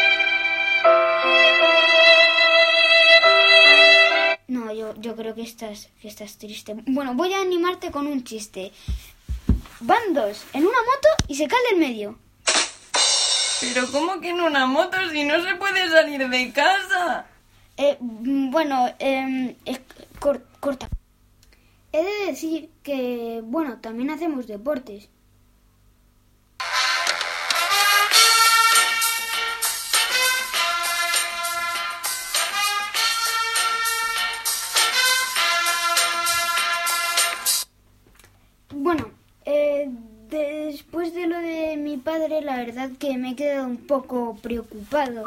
D: No, yo, yo creo que estás, que estás triste. Bueno, voy a animarte con un chiste. Van dos en una moto y se cae del medio.
C: Pero ¿cómo que en una moto si no se puede salir de casa?
D: Eh, bueno, eh, eh, cor, corta. He de decir que, bueno, también hacemos deportes. Bueno, eh, después de lo de mi padre, la verdad que me he quedado un poco preocupado.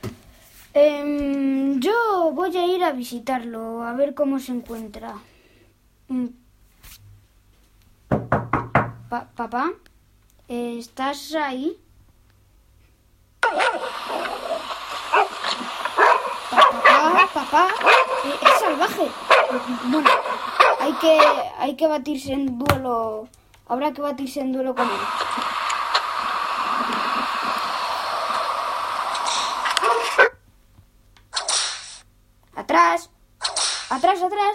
D: Eh, yo voy a ir a visitarlo, a ver cómo se encuentra. Pa- ¿Papá? ¿Estás ahí? Papá, papá, eh, es salvaje. Bueno, hay que, hay que batirse en duelo. Habrá que batirse en duelo con él. Atrás. Atrás, atrás.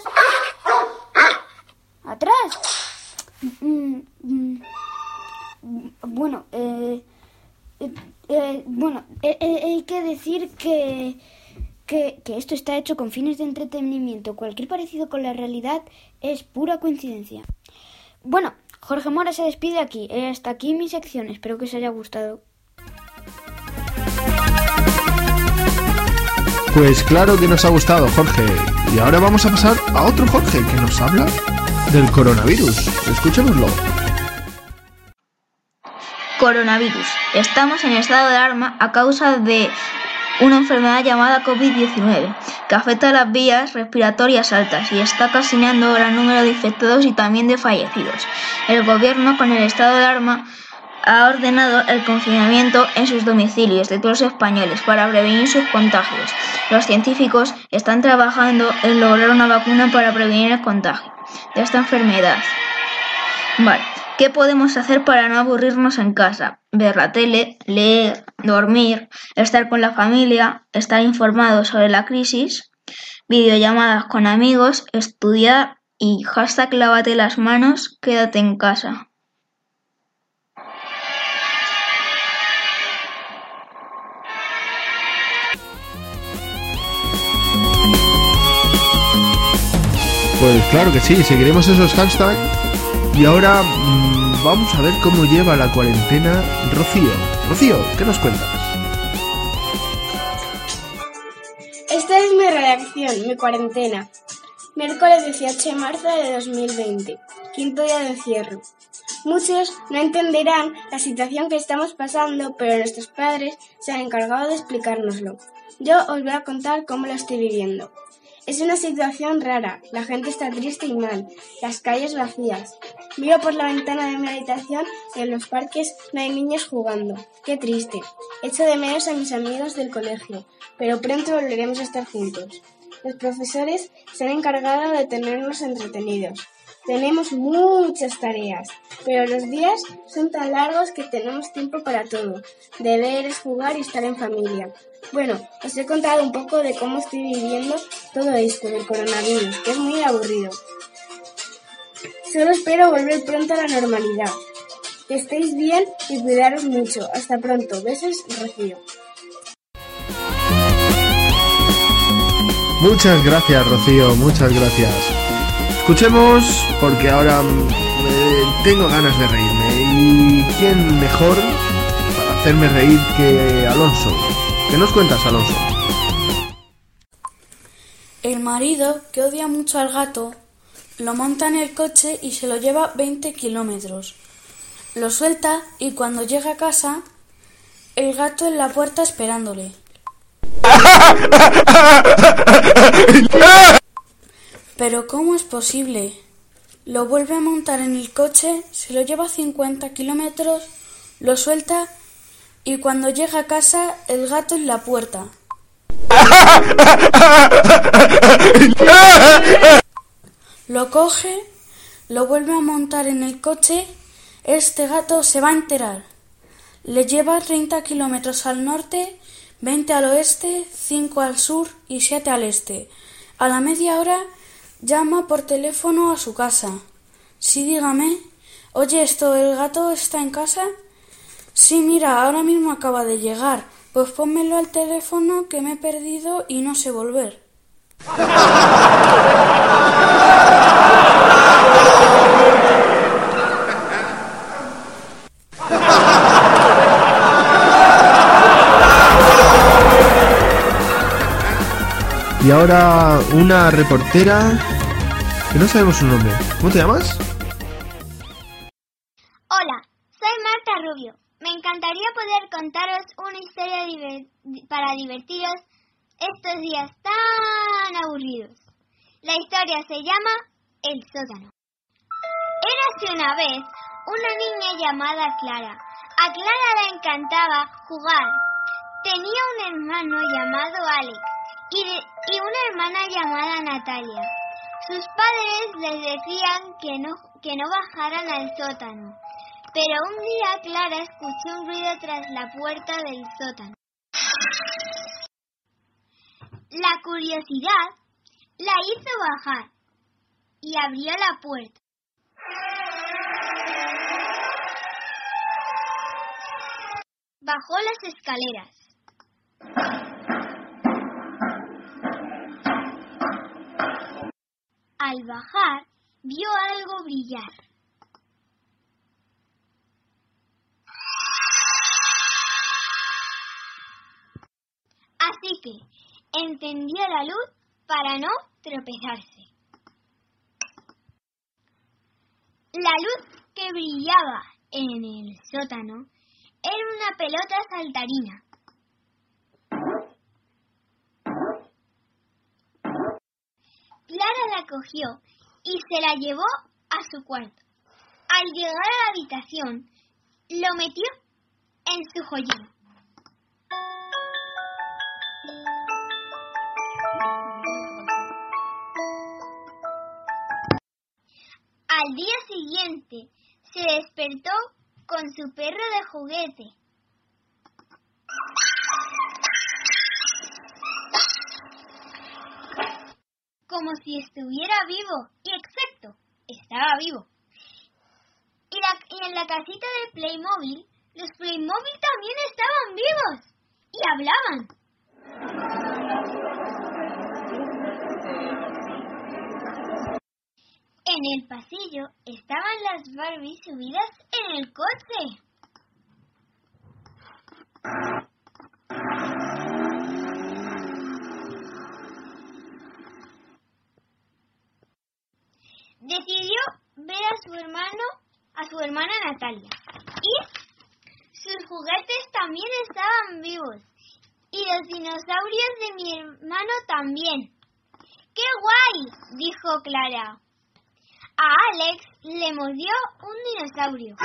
D: Atrás. Mm, mm, bueno, eh, eh, eh, bueno, eh, eh, hay que decir que, que, que esto está hecho con fines de entretenimiento. Cualquier parecido con la realidad es pura coincidencia. Bueno, Jorge Mora se despide aquí. Eh, hasta aquí mi sección. Espero que os haya gustado.
A: Pues claro que nos ha gustado, Jorge. Y ahora vamos a pasar a otro Jorge que nos habla del coronavirus. Escuchémoslo.
G: Coronavirus. Estamos en estado de alarma a causa de una enfermedad llamada covid diecinueve que afecta a las vías respiratorias altas y está ocasionando gran número de infectados y también de fallecidos. El gobierno, con el estado de alarma, ha ordenado el confinamiento en sus domicilios de todos los españoles para prevenir sus contagios. Los científicos están trabajando en lograr una vacuna para prevenir el contagio de esta enfermedad. Vale, ¿qué podemos hacer para no aburrirnos en casa? Ver la tele, leer, dormir, estar con la familia, estar informados sobre la crisis, videollamadas con amigos, estudiar y hashtag lávate las manos, quédate en casa.
A: Pues claro que sí, seguiremos esos hashtags. Y ahora mmm, vamos a ver cómo lleva la cuarentena Rocío. Rocío, ¿qué nos cuentas?
I: Esta es mi redacción, mi cuarentena. Miércoles dieciocho de marzo de dos mil veinte, quinto día de encierro. Muchos no entenderán la situación que estamos pasando, pero nuestros padres se han encargado de explicárnoslo. Yo os voy a contar cómo lo estoy viviendo. Es una situación rara, la gente está triste y mal, las calles vacías. Miro por la ventana de mi habitación y en los parques no hay niños jugando. Qué triste. Echo de menos a mis amigos del colegio, pero pronto volveremos a estar juntos. Los profesores se han encargado de tenernos entretenidos. Tenemos muchas tareas, pero los días son tan largos que tenemos tiempo para todo. Deberes, jugar y estar en familia. Bueno, os he contado un poco de cómo estoy viviendo todo esto del coronavirus, que es muy aburrido. Solo espero volver pronto a la normalidad. Que estéis bien y cuidaros mucho. Hasta pronto. Besos, Rocío.
A: Muchas gracias, Rocío, muchas gracias. Escuchemos, porque ahora eh, tengo ganas de reírme. ¿Y quién mejor para hacerme reír que Alonso? ¿Qué nos cuentas, Alonso?
S: El marido, que odia mucho al gato, lo monta en el coche y se lo lleva veinte kilómetros. Lo suelta y cuando llega a casa el gato en la puerta esperándole. Pero ¿cómo es posible? Lo vuelve a montar en el coche, se lo lleva a cincuenta kilómetros, lo suelta y cuando llega a casa el gato en la puerta. Lo coge, lo vuelve a montar en el coche, este gato se va a enterar. Le lleva treinta kilómetros al norte, veinte al oeste, cinco al sur y siete al este. A la media hora llama por teléfono a su casa. Sí, dígame. Oye, ¿esto, el gato está en casa? Sí, mira, ahora mismo acaba de llegar. Pues pónmelo al teléfono que me he perdido y no sé volver.
A: Y ahora una reportera que no sabemos su nombre. ¿Cómo te llamas?
O: Hola, soy Marta Rubio. Me encantaría poder contaros una historia diver- para divertiros estos días tan aburridos. La historia se llama El sótano. Érase una vez una niña llamada Clara. A Clara le encantaba jugar. Tenía un hermano llamado Alex y, de, y una hermana llamada Natalia. Sus padres les decían que no, que no bajaran al sótano. Pero un día Clara escuchó un ruido tras la puerta del sótano. La curiosidad la hizo bajar y abrió la puerta. Bajó las escaleras. Al bajar, vio algo brillar. Así que encendió la luz para no tropezarse. La luz que brillaba en el sótano era una pelota saltarina. Clara la cogió y se la llevó a su cuarto. Al llegar a la habitación, lo metió en su joyero. Al día siguiente, se despertó con su perro de juguete. Como si estuviera vivo. Y exacto, estaba vivo. Y, la, y en la casita de Playmobil, los Playmobil también estaban vivos. Y hablaban. En el pasillo estaban las Barbies subidas en el coche. Decidió ver a su hermano, a su hermana Natalia. Y sus juguetes también estaban vivos. Y los dinosaurios de mi hermano también. ¡Qué guay!, dijo Clara. A Alex le mordió un dinosaurio.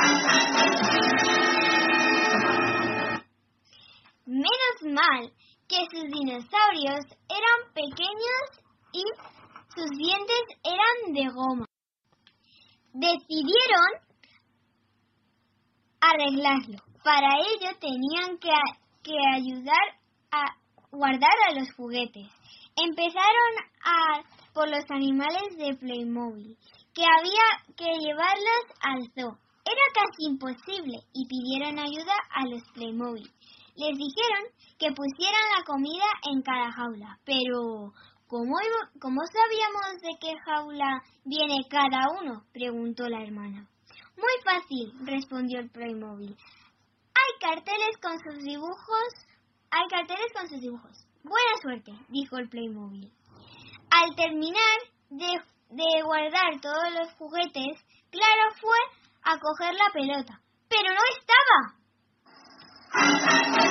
O: Menos mal que sus dinosaurios eran pequeños y sus dientes eran de goma. Decidieron arreglarlo. Para ello tenían que, que ayudar a guardar a los juguetes. Empezaron a por los animales de Playmobil, que había que llevarlos al zoo. Era casi imposible y pidieron ayuda a los Playmobil. Les dijeron que pusieran la comida en cada jaula, pero ¿cómo, cómo sabíamos de qué jaula viene cada uno?, preguntó la hermana. Muy fácil, respondió el Playmobil. Hay carteles con sus dibujos, hay carteles con sus dibujos. Buena suerte, dijo el Playmobil. Al terminar de, de guardar todos los juguetes, Clara fue a coger la pelota, pero no estaba.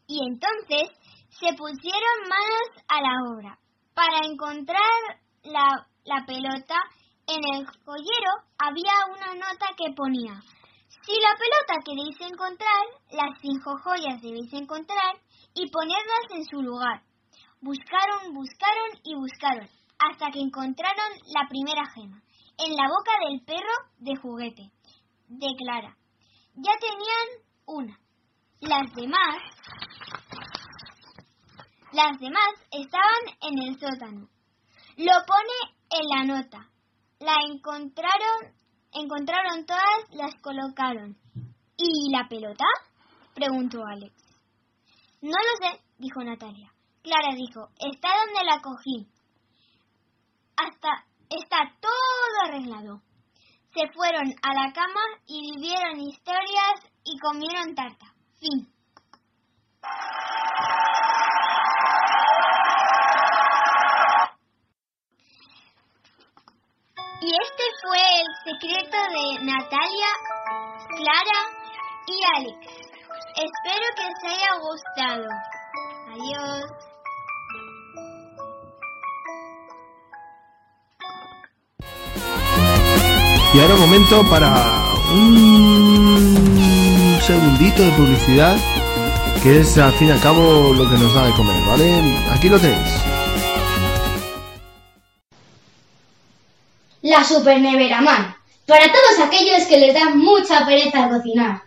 D: Y entonces se pusieron manos a la obra para encontrar la, la pelota. En el joyero había una nota que ponía: si la pelota queréis encontrar, las cinco joyas debéis encontrar y ponerlas en su lugar. Buscaron, buscaron y buscaron, hasta que encontraron la primera gema, en la boca del perro de juguete, de Clara. Ya tenían una. Las demás, las demás estaban en el sótano. Lo pone en la nota. La encontraron, encontraron todas, las colocaron. ¿Y la pelota?, preguntó Alex. No lo sé, dijo Natalia. Clara dijo: está donde la cogí. Hasta está todo arreglado. Se fueron a la cama y vivieron historias y comieron tarta. Fin. Y este fue el secreto de Natalia, Clara y Alex. Espero que os haya gustado. Adiós.
A: Y ahora momento para un segundito de publicidad, que es al fin y al cabo lo que nos da de comer, ¿vale? Aquí lo tenéis.
S: La Super Nevera Man, para todos aquellos que les da mucha pereza cocinar.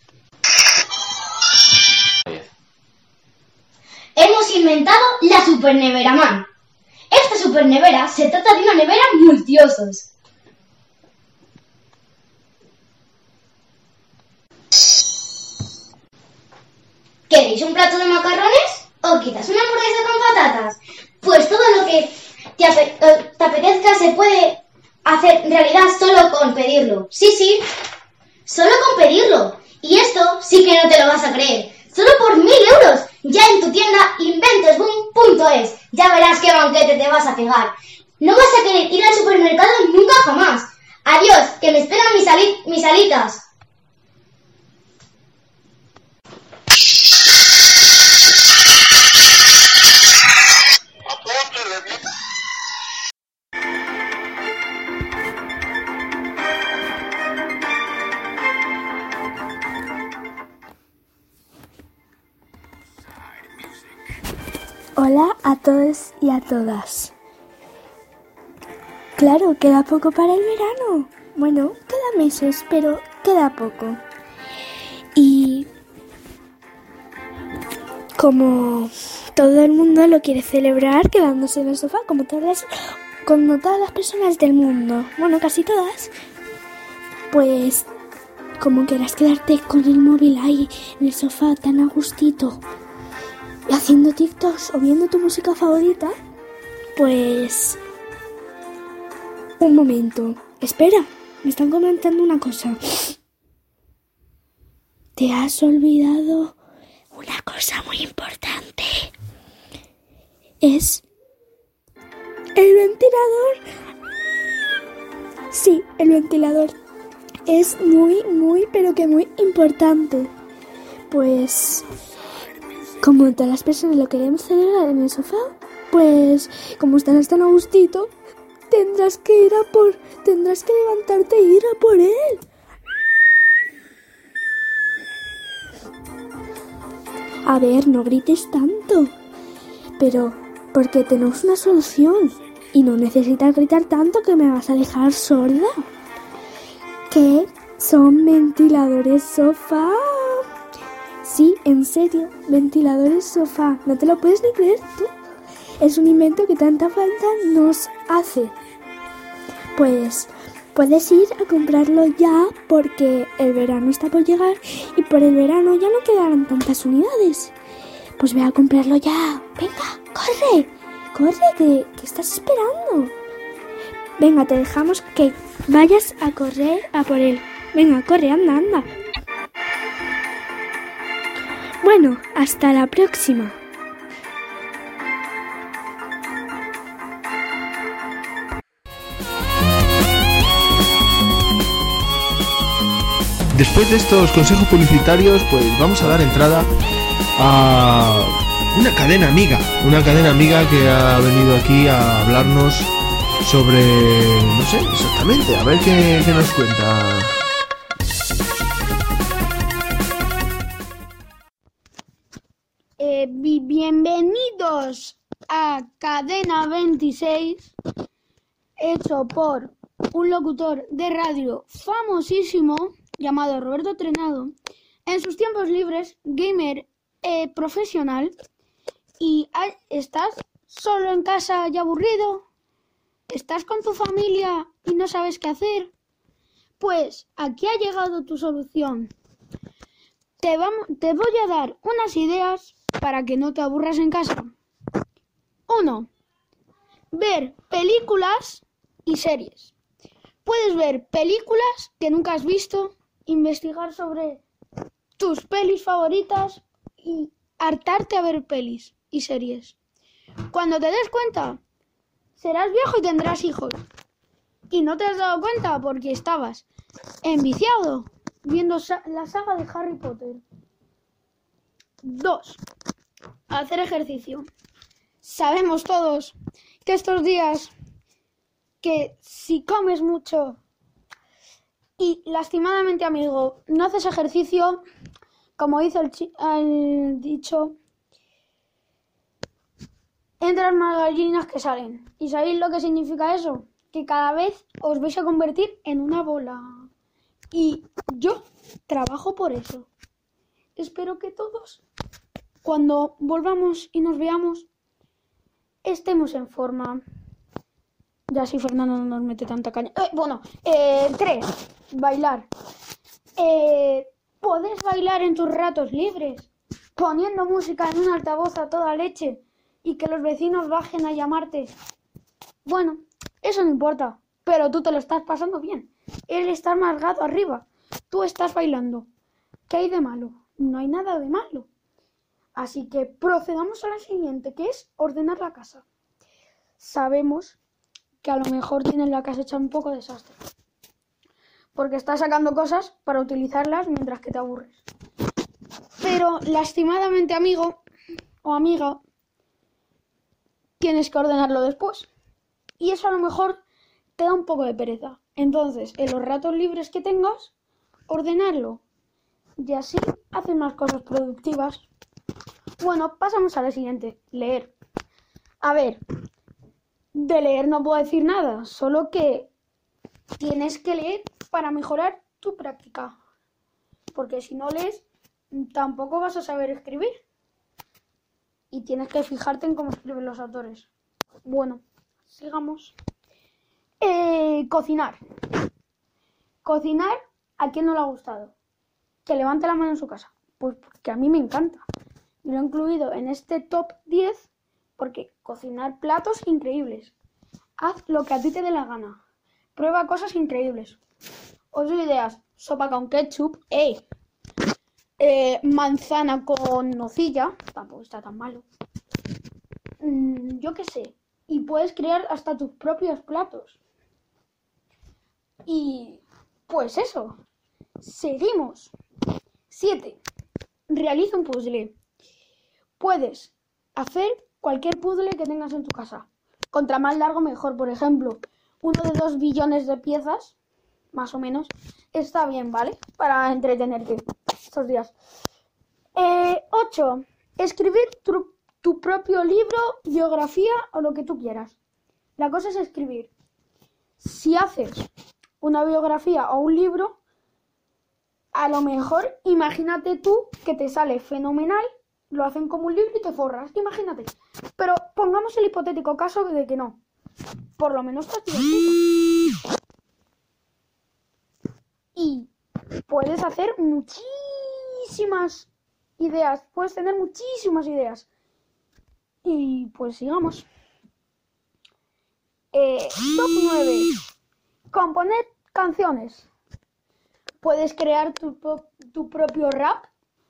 S: Hemos inventado la Super Nevera Man. Esta Super Nevera se trata de una nevera multiusos. ¿Queréis un plato de macarrones? ¿O quizás una hamburguesa con patatas? Pues todo lo que te, ape- te apetezca se puede hacer realidad solo con pedirlo. Sí, sí, solo con pedirlo. Y esto sí que no te lo vas a creer. Solo por mil euros, ya en tu tienda inventesboom punto es. Ya verás qué banquete te vas a pegar. No vas a querer ir al supermercado nunca jamás. Adiós, que me esperan mis, ali- mis alitas.
J: Hola a todos y a todas. Claro, queda poco para el verano. Bueno, queda meses, pero queda poco. Y como todo el mundo lo quiere celebrar quedándose en el sofá, como todas las, como todas las personas del mundo, bueno, casi todas, pues como quieras quedarte con el móvil ahí en el sofá tan a gustito, haciendo TikToks o viendo tu música favorita, pues un momento, espera, me están comentando una cosa. Te has olvidado una cosa muy importante. Es el ventilador. Sí, el ventilador es muy, muy, pero que muy importante. Pues como todas las personas lo queremos celebrar en el sofá, pues como están tan a gustito, tendrás que ir a por, tendrás que levantarte e ir a por él. A ver, no grites tanto, pero porque tenemos una solución y no necesitas gritar tanto que me vas a dejar sorda. Que son ventiladores sofá. Sí, en serio, ventiladores sofá. No te lo puedes ni creer tú. Es un invento que tanta falta nos hace. Pues puedes ir a comprarlo ya porque el verano está por llegar y por el verano ya no quedarán tantas unidades. Pues ve a comprarlo ya. Venga, corre, corre, que, que estás esperando. Venga, te dejamos que vayas a correr a por él. Venga, corre, anda, anda. Bueno, hasta la próxima.
A: Después de estos consejos publicitarios, pues vamos a dar entrada a una cadena amiga, una cadena amiga que ha venido aquí a hablarnos sobre, no sé, exactamente, a ver qué, qué nos cuenta.
J: Eh, bienvenidos a Cadena veintiséis, hecho por un locutor de radio famosísimo llamado Roberto Trenado, en sus tiempos libres, gamer eh, profesional. Y ay, ¿estás solo en casa y aburrido? ¿Estás con tu familia y no sabes qué hacer? Pues aquí ha llegado tu solución. Te, vamos, te voy a dar unas ideas para que no te aburras en casa. uno. Ver películas y series. Puedes ver películas que nunca has visto, investigar sobre tus pelis favoritas y hartarte a ver pelis y series. Cuando te des cuenta, serás viejo y tendrás hijos. Y no te has dado cuenta porque estabas enviciado viendo la saga de Harry Potter. dos. Hacer ejercicio. Sabemos todos que estos días, que si comes mucho y lastimadamente, amigo, no haces ejercicio, como dice el, chi- el dicho, entran más gallinas que salen. ¿Y sabéis lo que significa eso? Que cada vez os vais a convertir en una bola. Y yo trabajo por eso. Espero que todos, cuando volvamos y nos veamos, estemos en forma. Ya así Fernando no nos mete tanta caña. Eh, bueno, eh, tres. Bailar. Eh, podés bailar en tus ratos libres, poniendo música en un altavoz a toda leche y que los vecinos bajen a llamarte. Bueno, eso no importa, pero tú te lo estás pasando bien. Él está amargado arriba, tú estás bailando. ¿Qué hay de malo? No hay nada de malo. Así que procedamos a la siguiente, que es ordenar la casa. Sabemos que a lo mejor tienes la casa hecha un poco desastre, porque estás sacando cosas para utilizarlas mientras que te aburres. Pero lastimadamente, amigo o amiga, tienes que ordenarlo después. Y eso a lo mejor te da un poco de pereza. Entonces, en los ratos libres que tengas, ordenarlo. Y así haces más cosas productivas. Bueno, pasamos a la siguiente, leer. A ver, de leer no puedo decir nada, solo que tienes que leer para mejorar tu práctica. Porque si no lees, tampoco vas a saber escribir. Y tienes que fijarte en cómo escriben los autores. Bueno, sigamos. Eh, cocinar. Cocinar, ¿a quién no le ha gustado? Que levante la mano en su casa. Pues porque a mí me encanta. Lo he incluido en este top diez porque cocinar platos increíbles. Haz lo que a ti te dé la gana. Prueba cosas increíbles. Os doy ideas. Sopa con ketchup. ¡Eh! Eh, manzana con nocilla. Tampoco está tan malo. Mm, yo qué sé. Y puedes crear hasta tus propios platos. Y pues eso. Seguimos. siete. Realiza un puzzle. Puedes hacer cualquier puzzle que tengas en tu casa. Contra más largo mejor. Por ejemplo, uno de dos billones de piezas, más o menos, está bien, ¿vale? Para entretenerte estos días. Eh, ocho. Escribir tu, tu propio libro, biografía o lo que tú quieras. La cosa es escribir. Si haces una biografía o un libro, a lo mejor imagínate tú que te sale fenomenal, lo hacen como un libro y te forras, imagínate. Pero pongamos el hipotético caso de que no. Por lo menos te has divertido. Y puedes hacer muchísimas ideas, puedes tener muchísimas ideas. Y pues sigamos. Eh, top nueve. Componer canciones. Puedes crear tu, tu propio rap.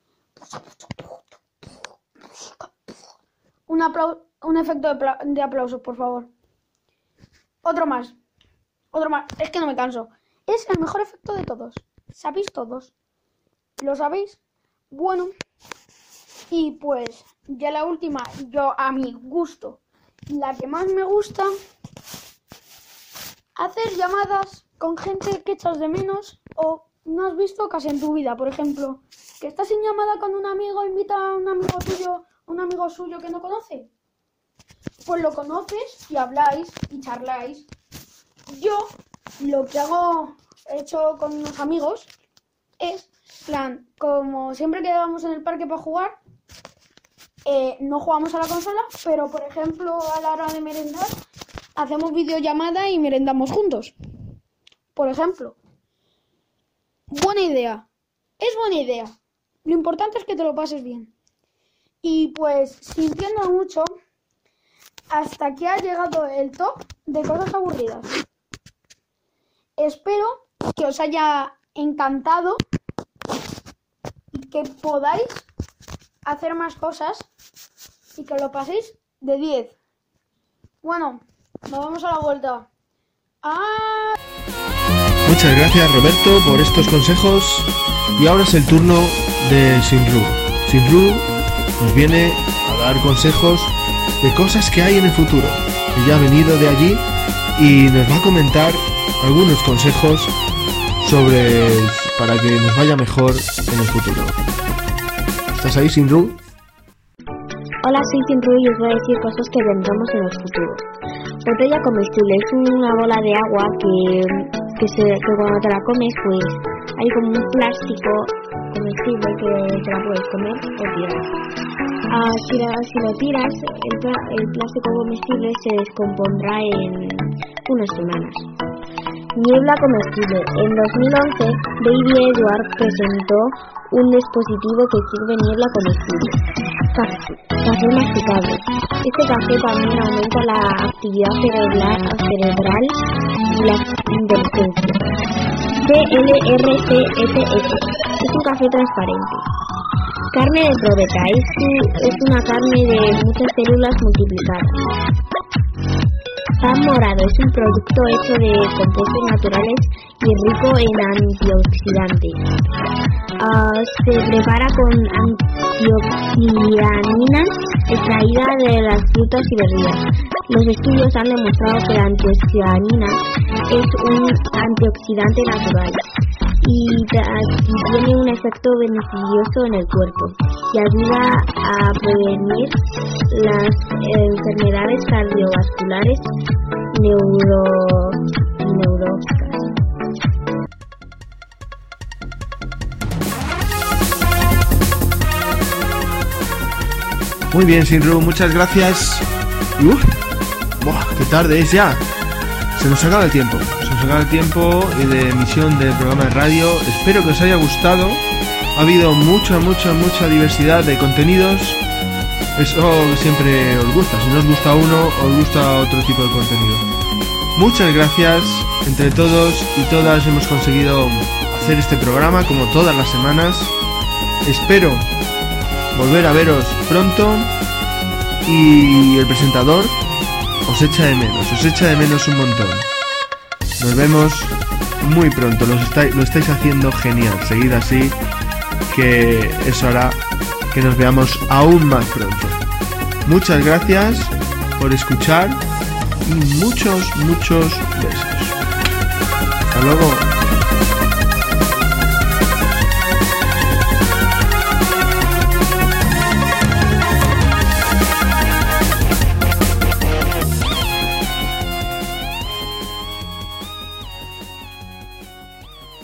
J: Un, aplau- un efecto de, pla- de aplausos, por favor. Otro más. Otro más. Es que no me canso. Es el mejor efecto de todos. ¿Sabéis todos? ¿Lo sabéis? Bueno.
S: Y pues ya la última, yo a mi gusto, la que más me gusta, hacer llamadas con gente que echas de menos o no has visto casi en tu vida. Por ejemplo, que estás en llamada con un amigo, invita a un amigo tuyo, un amigo suyo que no conoce. Pues lo conoces y habláis y charláis. Yo lo que hago, he hecho con unos amigos, es, plan, como siempre que vamos en el parque para jugar, eh, no jugamos a la consola, pero por ejemplo a la hora de merendar, hacemos videollamada y merendamos juntos. Por ejemplo. Buena idea. Es buena idea. Lo importante es que te lo pases bien. Y pues, sintiendo mucho, hasta aquí ha llegado el top de cosas aburridas. Espero que os haya encantado y que podáis hacer más cosas y que lo paséis de diez. Bueno, nos vemos a la vuelta. ¡Ah!
A: Muchas gracias, Roberto, por estos consejos. Y ahora es el turno de Sinru. Sinru nos viene a dar consejos de cosas que hay en el futuro. Ella ha venido de allí y nos va a comentar algunos consejos sobre para que nos vaya mejor en el futuro. ¿Estás ahí, Sinru?
K: Hola, soy Sinru y os voy a decir cosas que vendremos en el futuro. Botella comestible es una bola de agua que, que, se, que cuando te la comes, pues hay como un plástico comestible que te la puedes comer o tiras. Ah, si, la, si lo tiras, el, el plástico comestible se descompondrá en unas semanas. Niebla comestible. En dos mil once, Baby Edward presentó un dispositivo que sirve niebla comestible. Café, café masticable. Este café también aumenta la actividad cerebral, cerebral y la inteligencia. C L R C F S. Es un café transparente. Carne de probeta. Es, es una carne de muchas células multiplicadas. Pan morado. Es un producto hecho de compuestos naturales y rico en antioxidantes. Uh, se prepara con antioxianinas extraídas de las frutas y verduras. Los estudios han demostrado que la antioxianina es un antioxidante natural y, y tiene un efecto beneficioso en el cuerpo y ayuda a prevenir las enfermedades cardiovasculares neuro, neurológicas.
A: Muy bien, Sinru, muchas gracias. Uf, ¡buah, qué tarde es ya! Se nos acaba el tiempo. Se nos acaba el tiempo de emisión del programa de radio. Espero que os haya gustado. Ha habido mucha, mucha, mucha diversidad de contenidos. Eso siempre os gusta. Si no os gusta uno, os gusta otro tipo de contenido. Muchas gracias. Entre todos y todas hemos conseguido hacer este programa como todas las semanas. Espero volver a veros pronto y el presentador os echa de menos, os echa de menos un montón. Nos vemos muy pronto, lo estáis, lo estáis haciendo genial, seguid así, que eso hará que nos veamos aún más pronto. Muchas gracias por escuchar y muchos, muchos besos. Hasta luego.